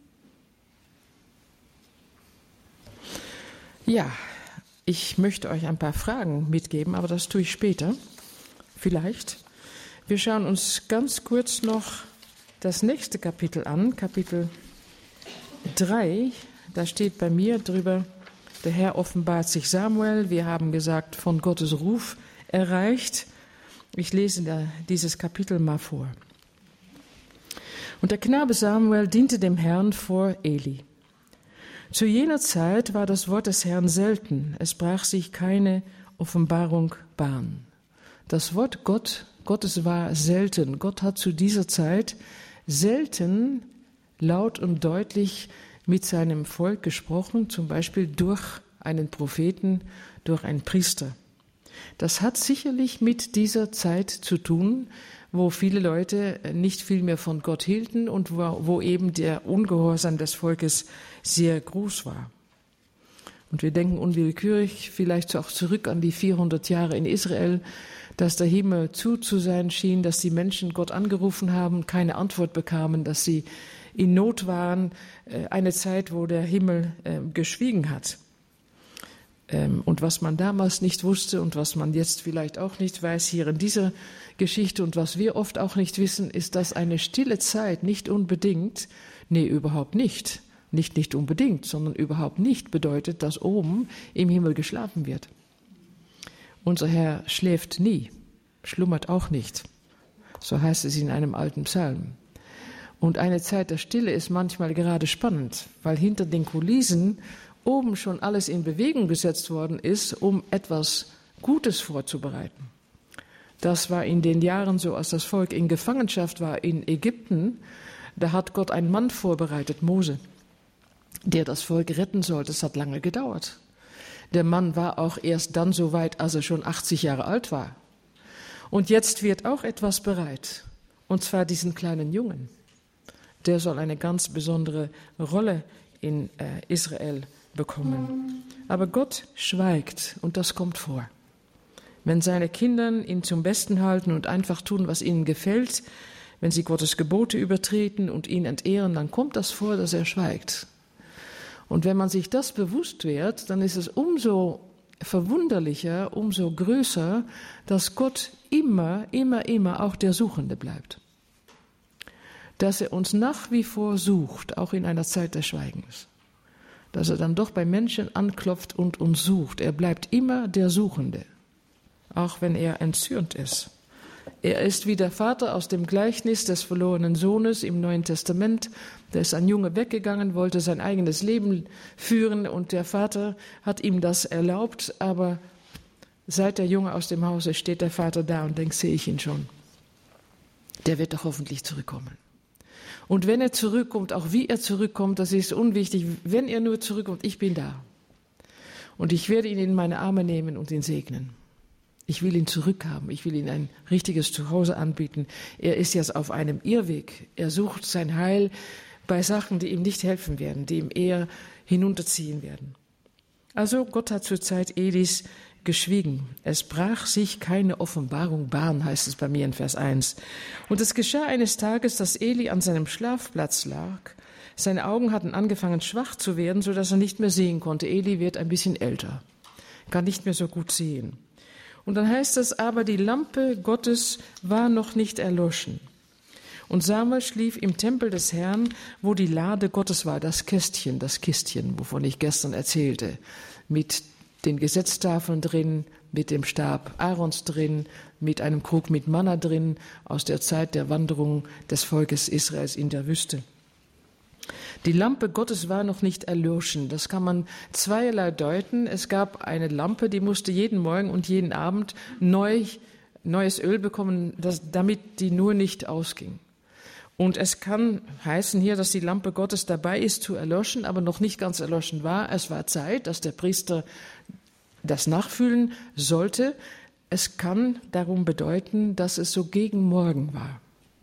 Ja, ich möchte euch ein paar Fragen mitgeben, aber das tue ich später, vielleicht. Wir schauen uns ganz kurz noch das nächste Kapitel an, Kapitel drei. Da steht bei mir drüber, der Herr offenbart sich Samuel. Wir haben gesagt, von Gottes Ruf erreicht. Ich lese dieses Kapitel mal vor. Und der Knabe Samuel diente dem Herrn vor Eli. Zu jener Zeit war das Wort des Herrn selten, es brach sich keine Offenbarung Bahn. Das Wort Gott, Gottes war selten. Gott hat zu dieser Zeit selten laut und deutlich mit seinem Volk gesprochen, zum Beispiel durch einen Propheten, durch einen Priester. Das hat sicherlich mit dieser Zeit zu tun, wo viele Leute nicht viel mehr von Gott hielten und wo, wo eben der Ungehorsam des Volkes sehr groß war. Und wir denken unwillkürlich vielleicht auch zurück an die vierhundert Jahre in Israel, dass der Himmel zu zu sein schien, dass die Menschen Gott angerufen haben, keine Antwort bekamen, dass sie in Not waren, eine Zeit, wo der Himmel geschwiegen hat. Und was man damals nicht wusste und was man jetzt vielleicht auch nicht weiß hier in dieser Geschichte und was wir oft auch nicht wissen, ist, dass eine stille Zeit nicht unbedingt, nee, überhaupt nicht, nicht nicht unbedingt, sondern überhaupt nicht bedeutet, dass oben im Himmel geschlafen wird. Unser Herr schläft nie, schlummert auch nicht. So heißt es in einem alten Psalm. Und eine Zeit der Stille ist manchmal gerade spannend, weil hinter den Kulissen oben schon alles in Bewegung gesetzt worden ist, um etwas Gutes vorzubereiten. Das war in den Jahren so, als das Volk in Gefangenschaft war in Ägypten. Da hat Gott einen Mann vorbereitet, Mose, der das Volk retten sollte. Das hat lange gedauert. Der Mann war auch erst dann so weit, als er schon achtzig Jahre alt war. Und jetzt wird auch etwas bereit, und zwar diesen kleinen Jungen. Der soll eine ganz besondere Rolle in äh, Israel bekommen. Aber Gott schweigt, und das kommt vor. Wenn seine Kinder ihn zum Besten halten und einfach tun, was ihnen gefällt, wenn sie Gottes Gebote übertreten und ihn entehren, dann kommt das vor, dass er schweigt. Und wenn man sich das bewusst wird, dann ist es umso verwunderlicher, umso größer, dass Gott immer, immer, immer auch der Suchende bleibt. Dass er uns nach wie vor sucht, auch in einer Zeit des Schweigens. Dass er dann doch bei Menschen anklopft und uns sucht. Er bleibt immer der Suchende. auch wenn er entzürnt ist. Er ist wie der Vater aus dem Gleichnis des verlorenen Sohnes im Neuen Testament. Da ist ein Junge weggegangen, wollte sein eigenes Leben führen und der Vater hat ihm das erlaubt. Aber seit der Junge aus dem Hause steht der Vater da und denkt, sehe ich ihn schon. Der wird doch hoffentlich zurückkommen. Und wenn er zurückkommt, auch wie er zurückkommt, das ist unwichtig. Wenn er nur zurückkommt, ich bin da. Und ich werde ihn in meine Arme nehmen und ihn segnen. Ich will ihn zurückhaben. Ich will ihm ein richtiges Zuhause anbieten. Er ist jetzt auf einem Irrweg. Er sucht sein Heil bei Sachen, die ihm nicht helfen werden, die ihm eher hinunterziehen werden. Also Gott hat zur Zeit Elis geschwiegen. Es brach sich keine Offenbarung Bahn, heißt es bei mir in Vers eins. Und es geschah eines Tages, dass Eli an seinem Schlafplatz lag. Seine Augen hatten angefangen schwach zu werden, sodass er nicht mehr sehen konnte. Eli wird ein bisschen älter, kann nicht mehr so gut sehen. Und dann heißt es, aber die Lampe Gottes war noch nicht erloschen. Und Samuel schlief im Tempel des Herrn, wo die Lade Gottes war, das Kästchen, das Kistchen, wovon ich gestern erzählte, mit den Gesetztafeln drin, mit dem Stab Aarons drin, mit einem Krug mit Manna drin, aus der Zeit der Wanderung des Volkes Israels in der Wüste. Die Lampe Gottes war noch nicht erloschen. Das kann man zweierlei deuten. Es gab eine Lampe, die musste jeden Morgen und jeden Abend neu, neues Öl bekommen, das, damit die nur nicht ausging. Und es kann heißen hier, dass die Lampe Gottes dabei ist zu erloschen, aber noch nicht ganz erloschen war. Es war Zeit, dass der Priester das nachfüllen sollte. Es kann darum bedeuten, dass es so gegen Morgen war.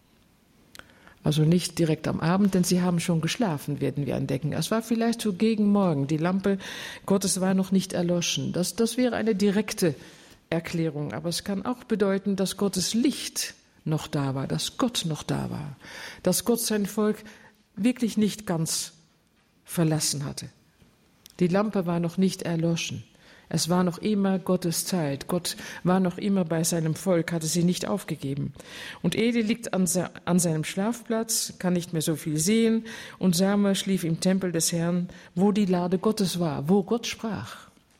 Also nicht direkt am Abend, denn sie haben schon geschlafen, werden wir entdecken. Es war vielleicht so gegen Morgen. Die Lampe Gottes war noch nicht erloschen. Das, das wäre eine direkte Erklärung. Aber es kann auch bedeuten, dass Gottes Licht noch da war, dass Gott noch da war, dass Gott sein Volk wirklich nicht ganz verlassen hatte. Die Lampe war noch nicht erloschen. Es war noch immer Gottes Zeit. Gott war noch immer bei seinem Volk, hatte sie nicht aufgegeben. Und Eli liegt an, se- an seinem Schlafplatz, kann nicht mehr so viel sehen. Und Samuel schlief im Tempel des Herrn, wo die Lade Gottes war, wo Gott sprach,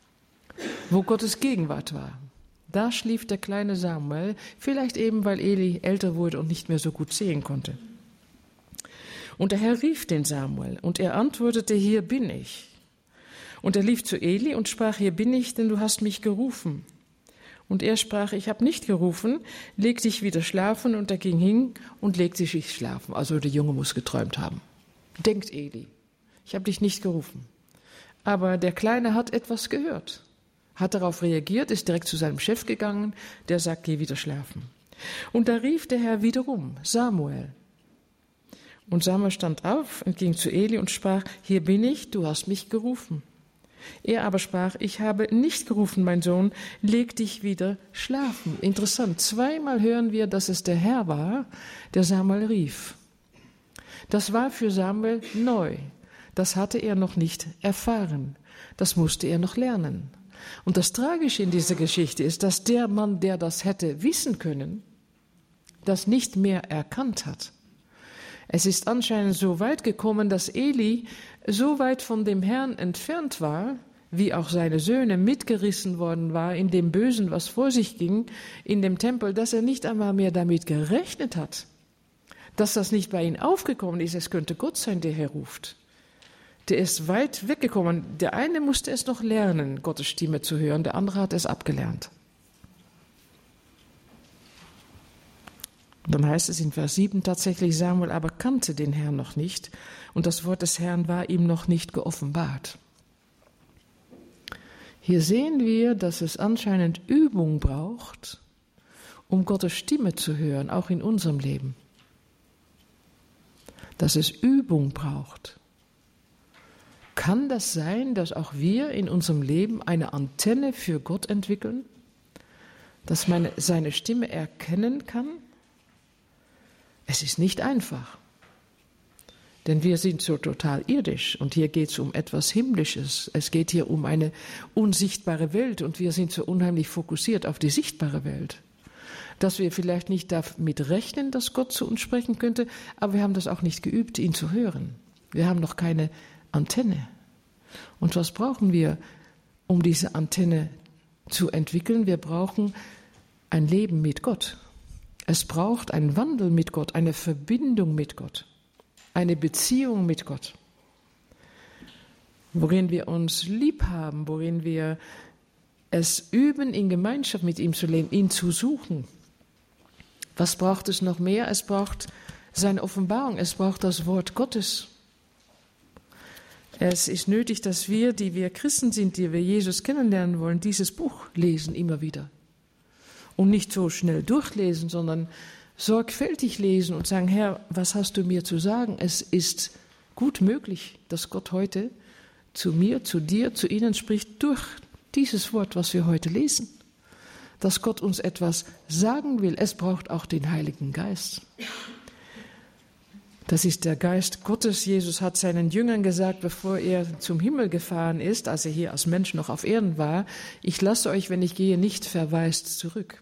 wo Gottes Gegenwart war. Da schlief der kleine Samuel, vielleicht eben, weil Eli älter wurde und nicht mehr so gut sehen konnte. Und der Herr rief den Samuel, und er antwortete, hier bin ich. Und er lief zu Eli und sprach, hier bin ich, denn du hast mich gerufen. Und er sprach, ich habe nicht gerufen, leg dich wieder schlafen. Und er ging hin und legte sich schlafen. Also der Junge muss geträumt haben. Denkt Eli, ich habe dich nicht gerufen. Aber der Kleine hat etwas gehört, hat darauf reagiert, ist direkt zu seinem Chef gegangen, der sagt, geh wieder schlafen. Und da rief der Herr wiederum, Samuel. Und Samuel stand auf und ging zu Eli und sprach, hier bin ich, du hast mich gerufen. Er aber sprach, ich habe nicht gerufen, mein Sohn, leg dich wieder schlafen. Interessant, zweimal hören wir, dass es der Herr war, der Samuel rief. Das war für Samuel neu. Das hatte er noch nicht erfahren. Das musste er noch lernen. Und das Tragische in dieser Geschichte ist, dass der Mann, der das hätte wissen können, das nicht mehr erkannt hat. Es ist anscheinend so weit gekommen, dass Eli so weit von dem Herrn entfernt war, wie auch seine Söhne mitgerissen worden war in dem Bösen, was vor sich ging, in dem Tempel, dass er nicht einmal mehr damit gerechnet hat, dass das nicht bei ihm aufgekommen ist. Es könnte Gott sein, der hier ruft. Der ist weit weggekommen. Der eine musste es noch lernen, Gottes Stimme zu hören, der andere hat es abgelernt. Und dann heißt es in Vers sieben tatsächlich, Samuel aber kannte den Herrn noch nicht und das Wort des Herrn war ihm noch nicht geoffenbart. Hier sehen wir, dass es anscheinend Übung braucht, um Gottes Stimme zu hören, auch in unserem Leben. Dass es Übung braucht. Kann das sein, dass auch wir in unserem Leben eine Antenne für Gott entwickeln, dass man seine Stimme erkennen kann? Es ist nicht einfach, denn wir sind so total irdisch und hier geht es um etwas Himmlisches. Es geht hier um eine unsichtbare Welt und wir sind so unheimlich fokussiert auf die sichtbare Welt, dass wir vielleicht nicht damit rechnen, dass Gott zu uns sprechen könnte, aber wir haben das auch nicht geübt, ihn zu hören. Wir haben noch keine Antenne. Und was brauchen wir, um diese Antenne zu entwickeln? Wir brauchen ein Leben mit Gott. Es braucht einen Wandel mit Gott, eine Verbindung mit Gott, eine Beziehung mit Gott, worin wir uns lieb haben, worin wir es üben, in Gemeinschaft mit ihm zu leben, ihn zu suchen. Was braucht es noch mehr? Es braucht seine Offenbarung, es braucht das Wort Gottes. Es ist nötig, dass wir, die wir Christen sind, die wir Jesus kennenlernen wollen, dieses Buch lesen immer wieder. Und nicht so schnell durchlesen, sondern sorgfältig lesen und sagen, Herr, was hast du mir zu sagen? Es ist gut möglich, dass Gott heute zu mir, zu dir, zu Ihnen spricht durch dieses Wort, was wir heute lesen. Dass Gott uns etwas sagen will. Es braucht auch den Heiligen Geist. Das ist der Geist Gottes. Jesus hat seinen Jüngern gesagt, bevor er zum Himmel gefahren ist, als er hier als Mensch noch auf Erden war, ich lasse euch, wenn ich gehe, nicht verwaist zurück.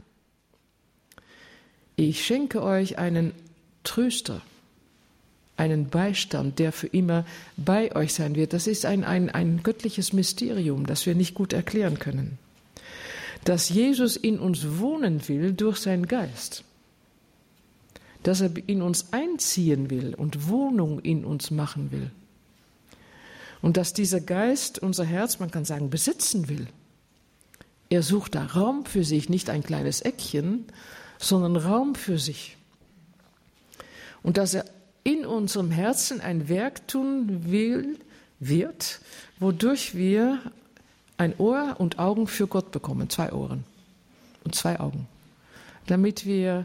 Ich schenke euch einen Tröster, einen Beistand, der für immer bei euch sein wird. Das ist ein, ein, ein göttliches Mysterium, das wir nicht gut erklären können. Dass Jesus in uns wohnen will durch seinen Geist. Dass er in uns einziehen will und Wohnung in uns machen will. Und dass dieser Geist unser Herz, man kann sagen, besitzen will. Er sucht da Raum für sich, nicht ein kleines Eckchen, sondern Raum für sich. Und dass er in unserem Herzen ein Werk tun will, wird, wodurch wir ein Ohr und Augen für Gott bekommen, zwei Ohren und zwei Augen, damit wir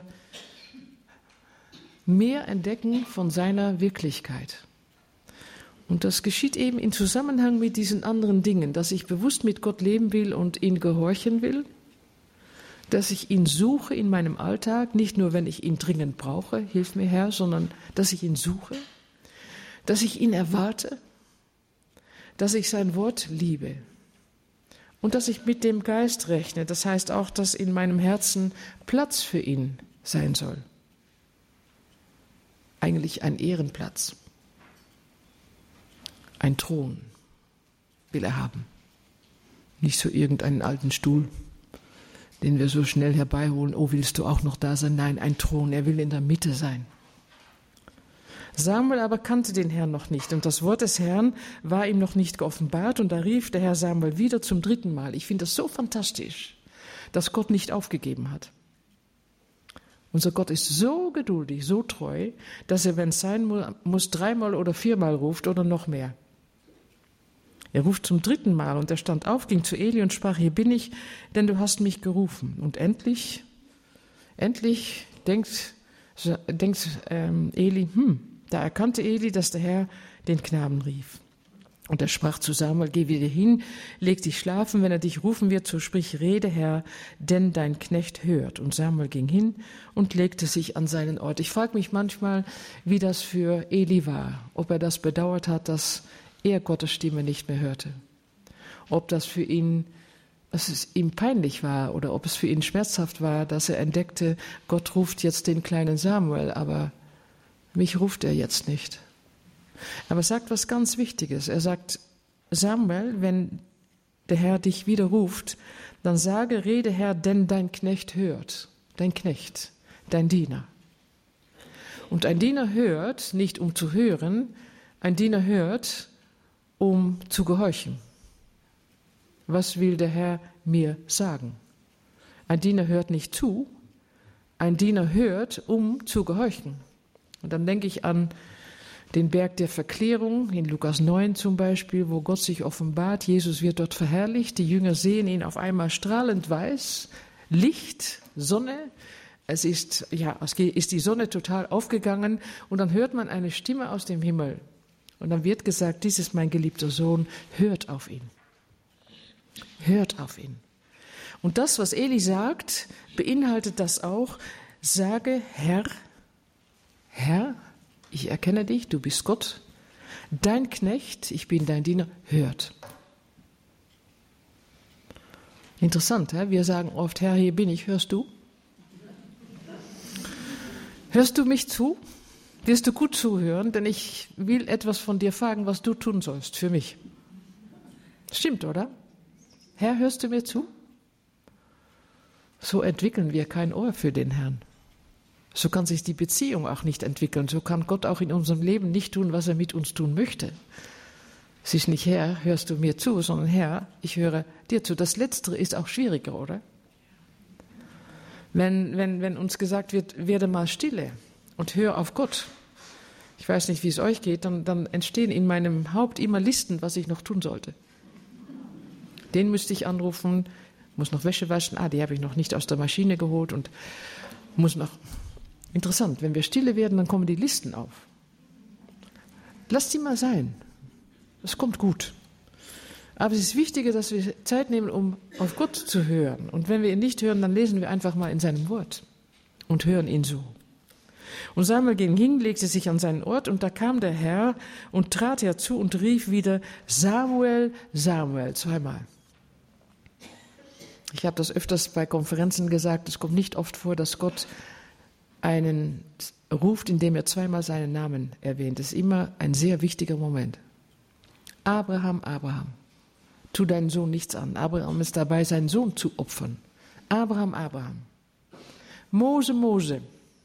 mehr entdecken von seiner Wirklichkeit. Und das geschieht eben in Zusammenhang mit diesen anderen Dingen, dass ich bewusst mit Gott leben will und ihn gehorchen will, dass ich ihn suche in meinem Alltag, nicht nur, wenn ich ihn dringend brauche, hilf mir Herr, sondern dass ich ihn suche, dass ich ihn erwarte, dass ich sein Wort liebe und dass ich mit dem Geist rechne. Das heißt auch, dass in meinem Herzen Platz für ihn sein soll. Eigentlich ein Ehrenplatz, ein Thron will er haben, nicht so irgendeinen alten Stuhl, den wir so schnell herbeiholen. Oh, willst du auch noch da sein? Nein, ein Thron, er will in der Mitte sein. Samuel aber kannte den Herrn noch nicht und das Wort des Herrn war ihm noch nicht geoffenbart und da rief der Herr Samuel wieder zum dritten Mal. Ich finde das so fantastisch, dass Gott nicht aufgegeben hat. Unser Gott ist so geduldig, so treu, dass er, wenn es sein muss, dreimal oder viermal ruft oder noch mehr. Er ruft zum dritten Mal und er stand auf, ging zu Eli und sprach, hier bin ich, denn du hast mich gerufen. Und endlich, endlich denkt, denkt ähm, Eli, hm, da erkannte Eli, dass der Herr den Knaben rief. Und er sprach zu Samuel, geh wieder hin, leg dich schlafen, wenn er dich rufen wird, so sprich, rede Herr, denn dein Knecht hört. Und Samuel ging hin und legte sich an seinen Ort. Ich frage mich manchmal, wie das für Eli war, ob er das bedauert hat, dass er Gottes Stimme nicht mehr hörte. Ob das für ihn, dass es ihm peinlich war oder ob es für ihn schmerzhaft war, dass er entdeckte, Gott ruft jetzt den kleinen Samuel, aber mich ruft er jetzt nicht. Aber er sagt was ganz Wichtiges. Er sagt, Samuel, wenn der Herr dich wieder ruft, dann sage, rede Herr, denn dein Knecht hört. Dein Knecht, dein Diener. Und ein Diener hört, nicht um zu hören, ein Diener hört, um zu gehorchen. Was will der Herr mir sagen? Ein Diener hört nicht zu, ein Diener hört, um zu gehorchen. Und dann denke ich an den Berg der Verklärung, in Lukas neun zum Beispiel, wo Gott sich offenbart. Jesus wird dort verherrlicht. Die Jünger sehen ihn auf einmal strahlend weiß, Licht, Sonne. Es ist, ja, es ist die Sonne total aufgegangen und dann hört man eine Stimme aus dem Himmel. Und dann wird gesagt, dies ist mein geliebter Sohn, hört auf ihn. Hört auf ihn. Und das, was Eli sagt, beinhaltet das auch. Sage, Herr, Herr, ich erkenne dich, du bist Gott, dein Knecht, ich bin dein Diener, hört. Interessant, he? Wir sagen oft, Herr, hier bin ich, hörst du? Hörst du mich zu? Wirst du gut zuhören, denn ich will etwas von dir fragen, was du tun sollst für mich. Stimmt, oder? Herr, hörst du mir zu? so entwickeln wir kein Ohr für den Herrn. So kann sich die Beziehung auch nicht entwickeln. So kann Gott auch in unserem Leben nicht tun, was er mit uns tun möchte. Es ist nicht, Herr, hörst du mir zu, sondern Herr, ich höre dir zu. Das Letztere ist auch schwieriger, oder? Wenn, wenn, wenn uns gesagt wird, werde mal stille und hör auf Gott. Ich weiß nicht, wie es euch geht, dann, dann entstehen in meinem Haupt immer Listen, was ich noch tun sollte. Den müsste ich anrufen, muss noch Wäsche waschen, ah, die habe ich noch nicht aus der Maschine geholt und muss noch... Interessant, wenn wir stille werden, dann kommen die Listen auf. Lass die mal sein. Es kommt gut. Aber es ist wichtiger, dass wir Zeit nehmen, um auf Gott zu hören. Und wenn wir ihn nicht hören, dann lesen wir einfach mal in seinem Wort und hören ihn so. Und Samuel ging hin, legte sich an seinen Ort, und da kam der Herr und trat herzu und rief wieder, Samuel, Samuel, zweimal. Ich habe das öfters bei Konferenzen gesagt, es kommt nicht oft vor, dass Gott einen ruft, indem er zweimal seinen Namen erwähnt. Das ist immer ein sehr wichtiger Moment. Abraham, Abraham, tu deinen Sohn nichts an. Abraham ist dabei, seinen Sohn zu opfern. Abraham, Abraham. Mose, Mose.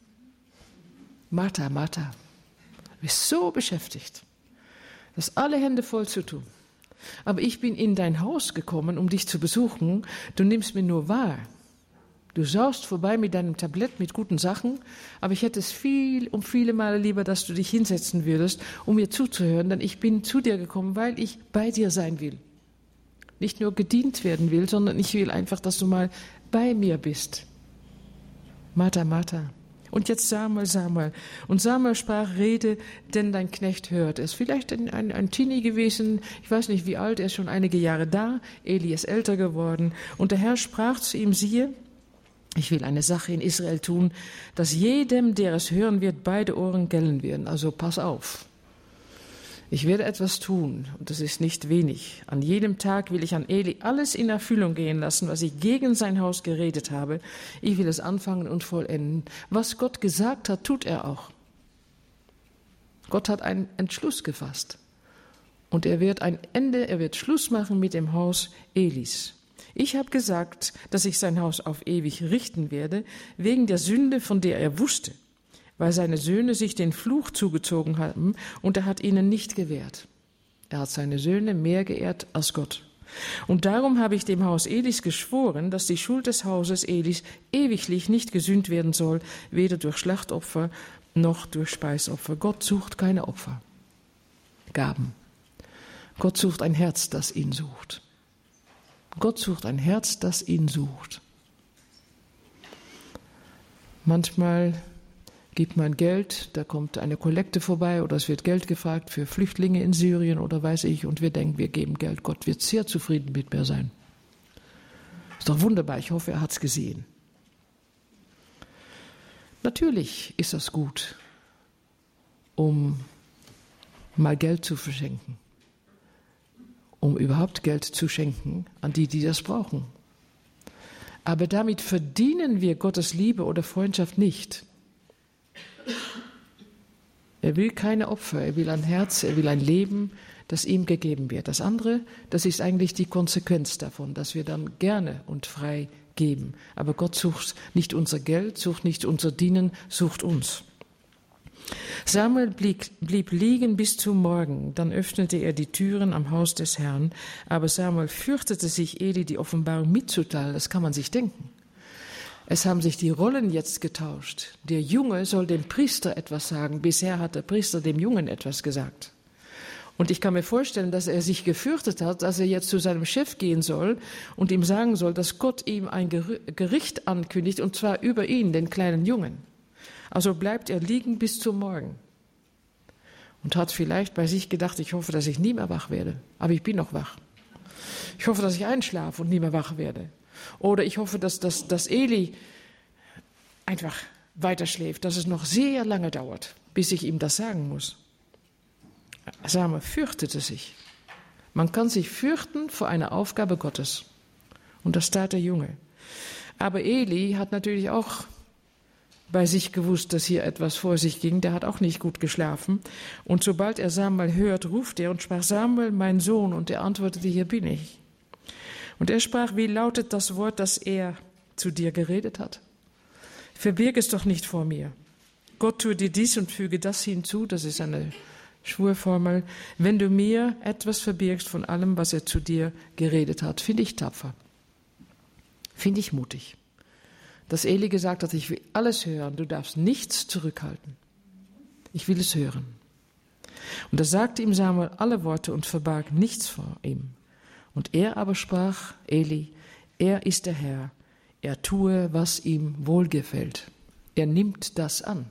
Martha, Martha. Du bist so beschäftigt. Du hast alle Hände voll zu tun. Aber ich bin in dein Haus gekommen, um dich zu besuchen. Du nimmst mir nur wahr. Du saust vorbei mit deinem Tablett mit guten Sachen, aber ich hätte es viel um viele Male lieber, dass du dich hinsetzen würdest, um mir zuzuhören, denn ich bin zu dir gekommen, weil ich bei dir sein will. Nicht nur gedient werden will, sondern ich will einfach, dass du mal bei mir bist. Martha, Martha. Und jetzt Samuel, Samuel. Und Samuel sprach, rede, denn dein Knecht hört. Er ist vielleicht ein, ein, ein Teenie gewesen, ich weiß nicht wie alt, er ist schon einige Jahre da, Eli ist älter geworden. Und der Herr sprach zu ihm, siehe, ich will eine Sache in Israel tun, dass jedem, der es hören wird, beide Ohren gellen werden. Also pass auf. Ich werde etwas tun, und das ist nicht wenig. An jedem Tag will ich an Eli alles in Erfüllung gehen lassen, was ich gegen sein Haus geredet habe. Ich will es anfangen und vollenden. Was Gott gesagt hat, tut er auch. Gott hat einen Entschluss gefasst. Und er wird ein Ende, er wird Schluss machen mit dem Haus Elis. Ich habe gesagt, dass ich sein Haus auf ewig richten werde, wegen der Sünde, von der er wusste, weil seine Söhne sich den Fluch zugezogen haben, und er hat ihnen nicht gewährt. Er hat seine Söhne mehr geehrt als Gott. Und darum habe ich dem Haus Elis geschworen, dass die Schuld des Hauses Elis ewiglich nicht gesühnt werden soll, weder durch Schlachtopfer noch durch Speisopfer. Gott sucht keine Opfer, Gaben. Gott sucht ein Herz, das ihn sucht. Gott sucht ein Herz, das ihn sucht. Manchmal gibt man Geld, da kommt eine Kollekte vorbei oder es wird Geld gefragt für Flüchtlinge in Syrien oder weiß ich, und wir denken, wir geben Geld. Gott wird sehr zufrieden mit mir sein. Ist doch wunderbar, ich hoffe, er hat es gesehen. Natürlich ist das gut, um mal Geld zu verschenken. Um überhaupt Geld zu schenken an die, die das brauchen. Aber damit verdienen wir Gottes Liebe oder Freundschaft nicht. Er will keine Opfer, er will ein Herz, er will ein Leben, das ihm gegeben wird. Das andere, das ist eigentlich die Konsequenz davon, dass wir dann gerne und frei geben. Aber Gott sucht nicht unser Geld, sucht nicht unser Dienen, sucht uns. Samuel blieb, blieb liegen bis zum Morgen, dann öffnete er die Türen am Haus des Herrn, aber Samuel fürchtete sich, Eli die Offenbarung mitzuteilen, das kann man sich denken. Es haben sich die Rollen jetzt getauscht. Der Junge soll dem Priester etwas sagen, bisher hat der Priester dem Jungen etwas gesagt. Und ich kann mir vorstellen, dass er sich gefürchtet hat, dass er jetzt zu seinem Chef gehen soll und ihm sagen soll, dass Gott ihm ein Gericht ankündigt, und zwar über ihn, den kleinen Jungen. Also bleibt er liegen bis zum Morgen und hat vielleicht bei sich gedacht, ich hoffe, dass ich nie mehr wach werde, aber ich bin noch wach. Ich hoffe, dass ich einschlafe und nie mehr wach werde. Oder ich hoffe, dass, dass, dass Eli einfach weiter schläft, dass es noch sehr lange dauert, bis ich ihm das sagen muss. Samuel fürchtete sich. Man kann sich fürchten vor einer Aufgabe Gottes. Und das tat der Junge. Aber Eli hat natürlich auch bei sich gewusst, dass hier etwas vor sich ging. Der hat auch nicht gut geschlafen. Und sobald er Samuel hört, ruft er und sprach, Samuel, mein Sohn. Und er antwortete, hier bin ich. Und er sprach, wie lautet das Wort, das er zu dir geredet hat? Verbirg es doch nicht vor mir. Gott tue dir dies und füge das hinzu, das ist eine Schwurformel, wenn du mir etwas verbirgst von allem, was er zu dir geredet hat. Finde ich tapfer. Finde ich mutig. Dass Eli gesagt hat, ich will alles hören, du darfst nichts zurückhalten. Ich will es hören. Und da sagte ihm Samuel alle Worte und verbarg nichts vor ihm. Und er aber sprach, Eli, er ist der Herr, er tue, was ihm wohlgefällt. Er nimmt das an.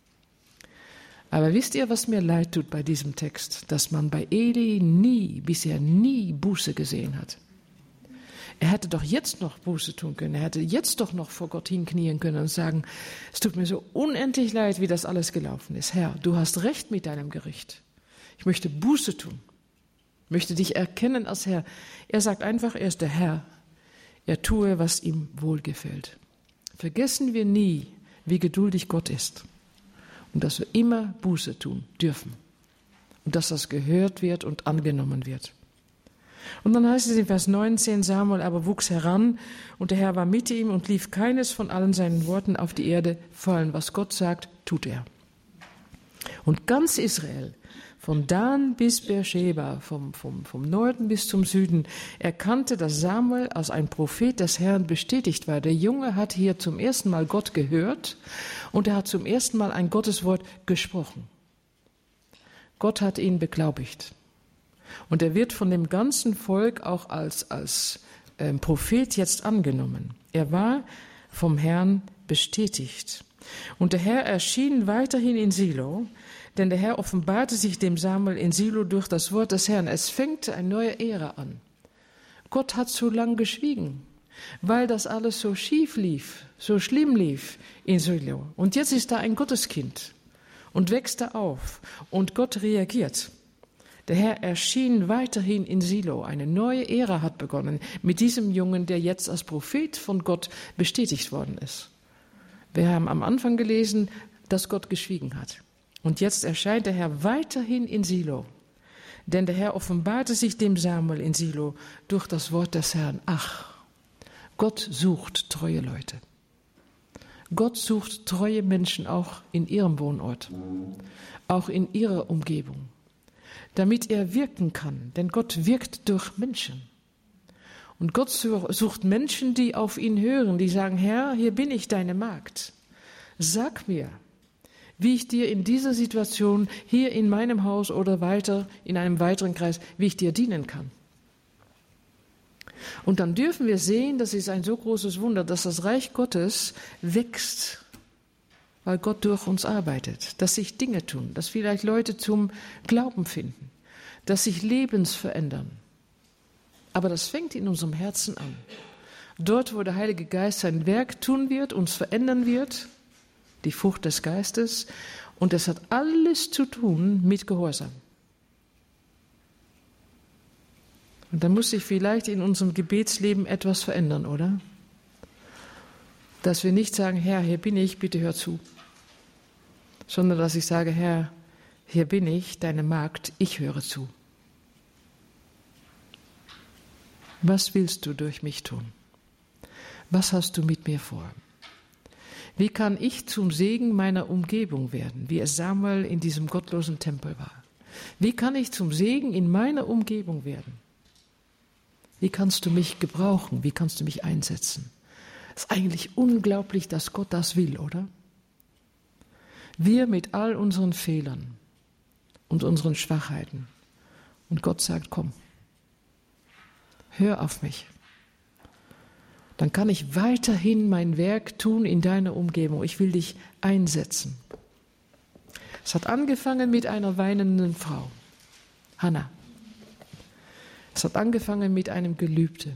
Aber wisst ihr, was mir leid tut bei diesem Text? Dass man bei Eli nie, bisher nie Buße gesehen hat. Er hätte doch jetzt noch Buße tun können. Er hätte jetzt doch noch vor Gott hinknien können und sagen, es tut mir so unendlich leid, wie das alles gelaufen ist. Herr, du hast recht mit deinem Gericht. Ich möchte Buße tun. Ich möchte dich erkennen als Herr. Er sagt einfach, er ist der Herr. Er tue, was ihm wohlgefällt. Vergessen wir nie, wie geduldig Gott ist. Und dass wir immer Buße tun dürfen. Und dass das gehört wird und angenommen wird. Und dann heißt es in Vers neunzehn, Samuel aber wuchs heran und der Herr war mit ihm und lief keines von allen seinen Worten auf die Erde fallen. Was Gott sagt, tut er. Und ganz Israel, von Dan bis Beersheba, vom, vom, vom Norden bis zum Süden, erkannte, dass Samuel als ein Prophet des Herrn bestätigt war. Der Junge hat hier zum ersten Mal Gott gehört und er hat zum ersten Mal ein Gotteswort gesprochen. Gott hat ihn beglaubigt. Und er wird von dem ganzen Volk auch als, als ähm, Prophet jetzt angenommen. Er war vom Herrn bestätigt. Und der Herr erschien weiterhin in Silo, denn der Herr offenbarte sich dem Samuel in Silo durch das Wort des Herrn. Es fängt eine neue Ära an. Gott hat so lang geschwiegen, weil das alles so schief lief, so schlimm lief in Silo. Und jetzt ist da ein Gotteskind und wächst da auf und Gott reagiert. Der Herr erschien weiterhin in Silo. Eine neue Ära hat begonnen mit diesem Jungen, der jetzt als Prophet von Gott bestätigt worden ist. Wir haben am Anfang gelesen, dass Gott geschwiegen hat. Und jetzt erscheint der Herr weiterhin in Silo. Denn der Herr offenbarte sich dem Samuel in Silo durch das Wort des Herrn. Ach, Gott sucht treue Leute. Gott sucht treue Menschen auch in ihrem Wohnort, auch in ihrer Umgebung, damit er wirken kann. Denn Gott wirkt durch Menschen. Und Gott sucht Menschen, die auf ihn hören, die sagen, Herr, hier bin ich, deine Magd. Sag mir, wie ich dir in dieser Situation, hier in meinem Haus oder weiter in einem weiteren Kreis, wie ich dir dienen kann. Und dann dürfen wir sehen, das ist ein so großes Wunder, dass das Reich Gottes wächst, weil Gott durch uns arbeitet, dass sich Dinge tun, dass vielleicht Leute zum Glauben finden, dass sich Lebens verändern. Aber das fängt in unserem Herzen an. Dort, wo der Heilige Geist sein Werk tun wird, uns verändern wird, die Frucht des Geistes, und es hat alles zu tun mit Gehorsam. Und dann muss sich vielleicht in unserem Gebetsleben etwas verändern, oder? Dass wir nicht sagen, Herr, hier bin ich, bitte hör zu. Sondern dass ich sage, Herr, hier bin ich, deine Magd, ich höre zu. Was willst du durch mich tun? Was hast du mit mir vor? Wie kann ich zum Segen meiner Umgebung werden, wie es Samuel in diesem gottlosen Tempel war? Wie kann ich zum Segen in meiner Umgebung werden? Wie kannst du mich gebrauchen? Wie kannst du mich einsetzen? Es ist eigentlich unglaublich, dass Gott das will, oder? Wir mit all unseren Fehlern und unseren Schwachheiten. Und Gott sagt, komm, hör auf mich. Dann kann ich weiterhin mein Werk tun in deiner Umgebung. Ich will dich einsetzen. Es hat angefangen mit einer weinenden Frau, Hannah. Es hat angefangen mit einem Gelübde.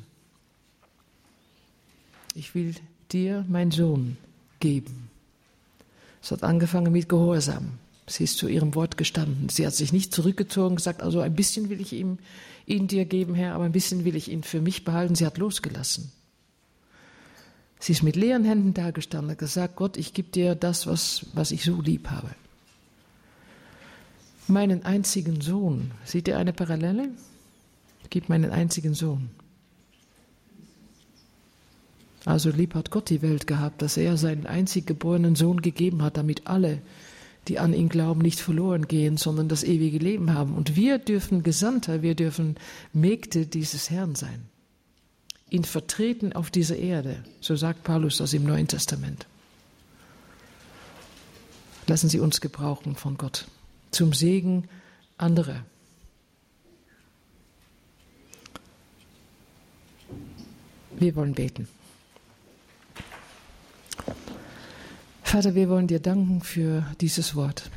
Ich will dir meinen Sohn geben. Es hat angefangen mit Gehorsam. Sie ist zu ihrem Wort gestanden. Sie hat sich nicht zurückgezogen und gesagt, also ein bisschen will ich ihm, ihn dir geben, Herr, aber ein bisschen will ich ihn für mich behalten. Sie hat losgelassen. Sie ist mit leeren Händen dagestanden und hat gesagt, Gott, ich gebe dir das, was, was ich so lieb habe. Meinen einzigen Sohn. Seht ihr eine Parallele? Gib meinen einzigen Sohn. Also lieb hat Gott die Welt gehabt, dass er seinen einzig geborenen Sohn gegeben hat, damit alle, die an ihn glauben, nicht verloren gehen, sondern das ewige Leben haben. Und wir dürfen Gesandter, wir dürfen Mägde dieses Herrn sein. Ihn vertreten auf dieser Erde, so sagt Paulus das im Neuen Testament. Lassen Sie uns gebrauchen von Gott, zum Segen anderer. Wir wollen beten. Vater, wir wollen dir danken für dieses Wort,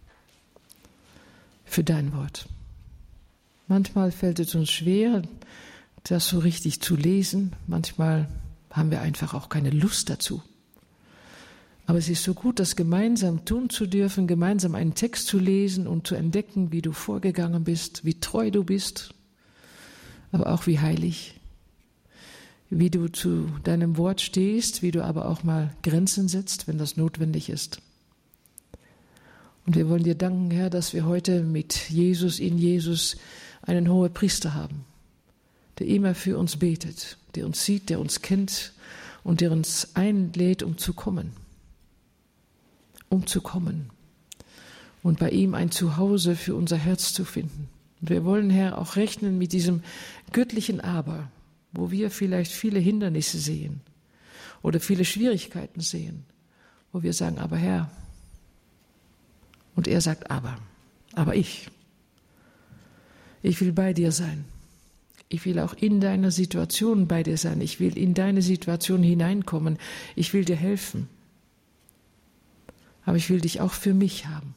für dein Wort. Manchmal fällt es uns schwer, das so richtig zu lesen. Manchmal haben wir einfach auch keine Lust dazu. Aber es ist so gut, das gemeinsam tun zu dürfen, gemeinsam einen Text zu lesen und zu entdecken, wie du vorgegangen bist, wie treu du bist, aber auch wie heilig, wie du zu deinem Wort stehst, wie du aber auch mal Grenzen setzt, wenn das notwendig ist. Und wir wollen dir danken, Herr, dass wir heute mit Jesus, in Jesus, einen hohen Priester haben, der immer für uns betet, der uns sieht, der uns kennt und der uns einlädt, um zu kommen. Um zu kommen und bei ihm ein Zuhause für unser Herz zu finden. Und wir wollen, Herr, auch rechnen mit diesem göttlichen Aber, wo wir vielleicht viele Hindernisse sehen oder viele Schwierigkeiten sehen, wo wir sagen, aber Herr, und er sagt, aber, aber ich, ich will bei dir sein. Ich will auch in deiner Situation bei dir sein. Ich will in deine Situation hineinkommen. Ich will dir helfen. Aber ich will dich auch für mich haben.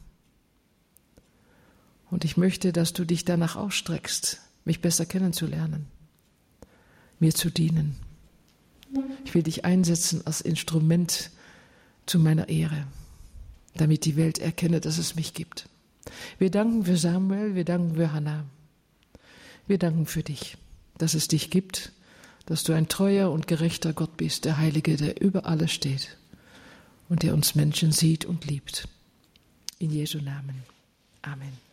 Und ich möchte, dass du dich danach ausstreckst, mich besser kennenzulernen, mir zu dienen. Ich will dich einsetzen als Instrument zu meiner Ehre, damit die Welt erkenne, dass es mich gibt. Wir danken für Samuel, wir danken für Hannah. Wir danken für dich, dass es dich gibt, dass du ein treuer und gerechter Gott bist, der Heilige, der über alles steht und der uns Menschen sieht und liebt. In Jesu Namen. Amen.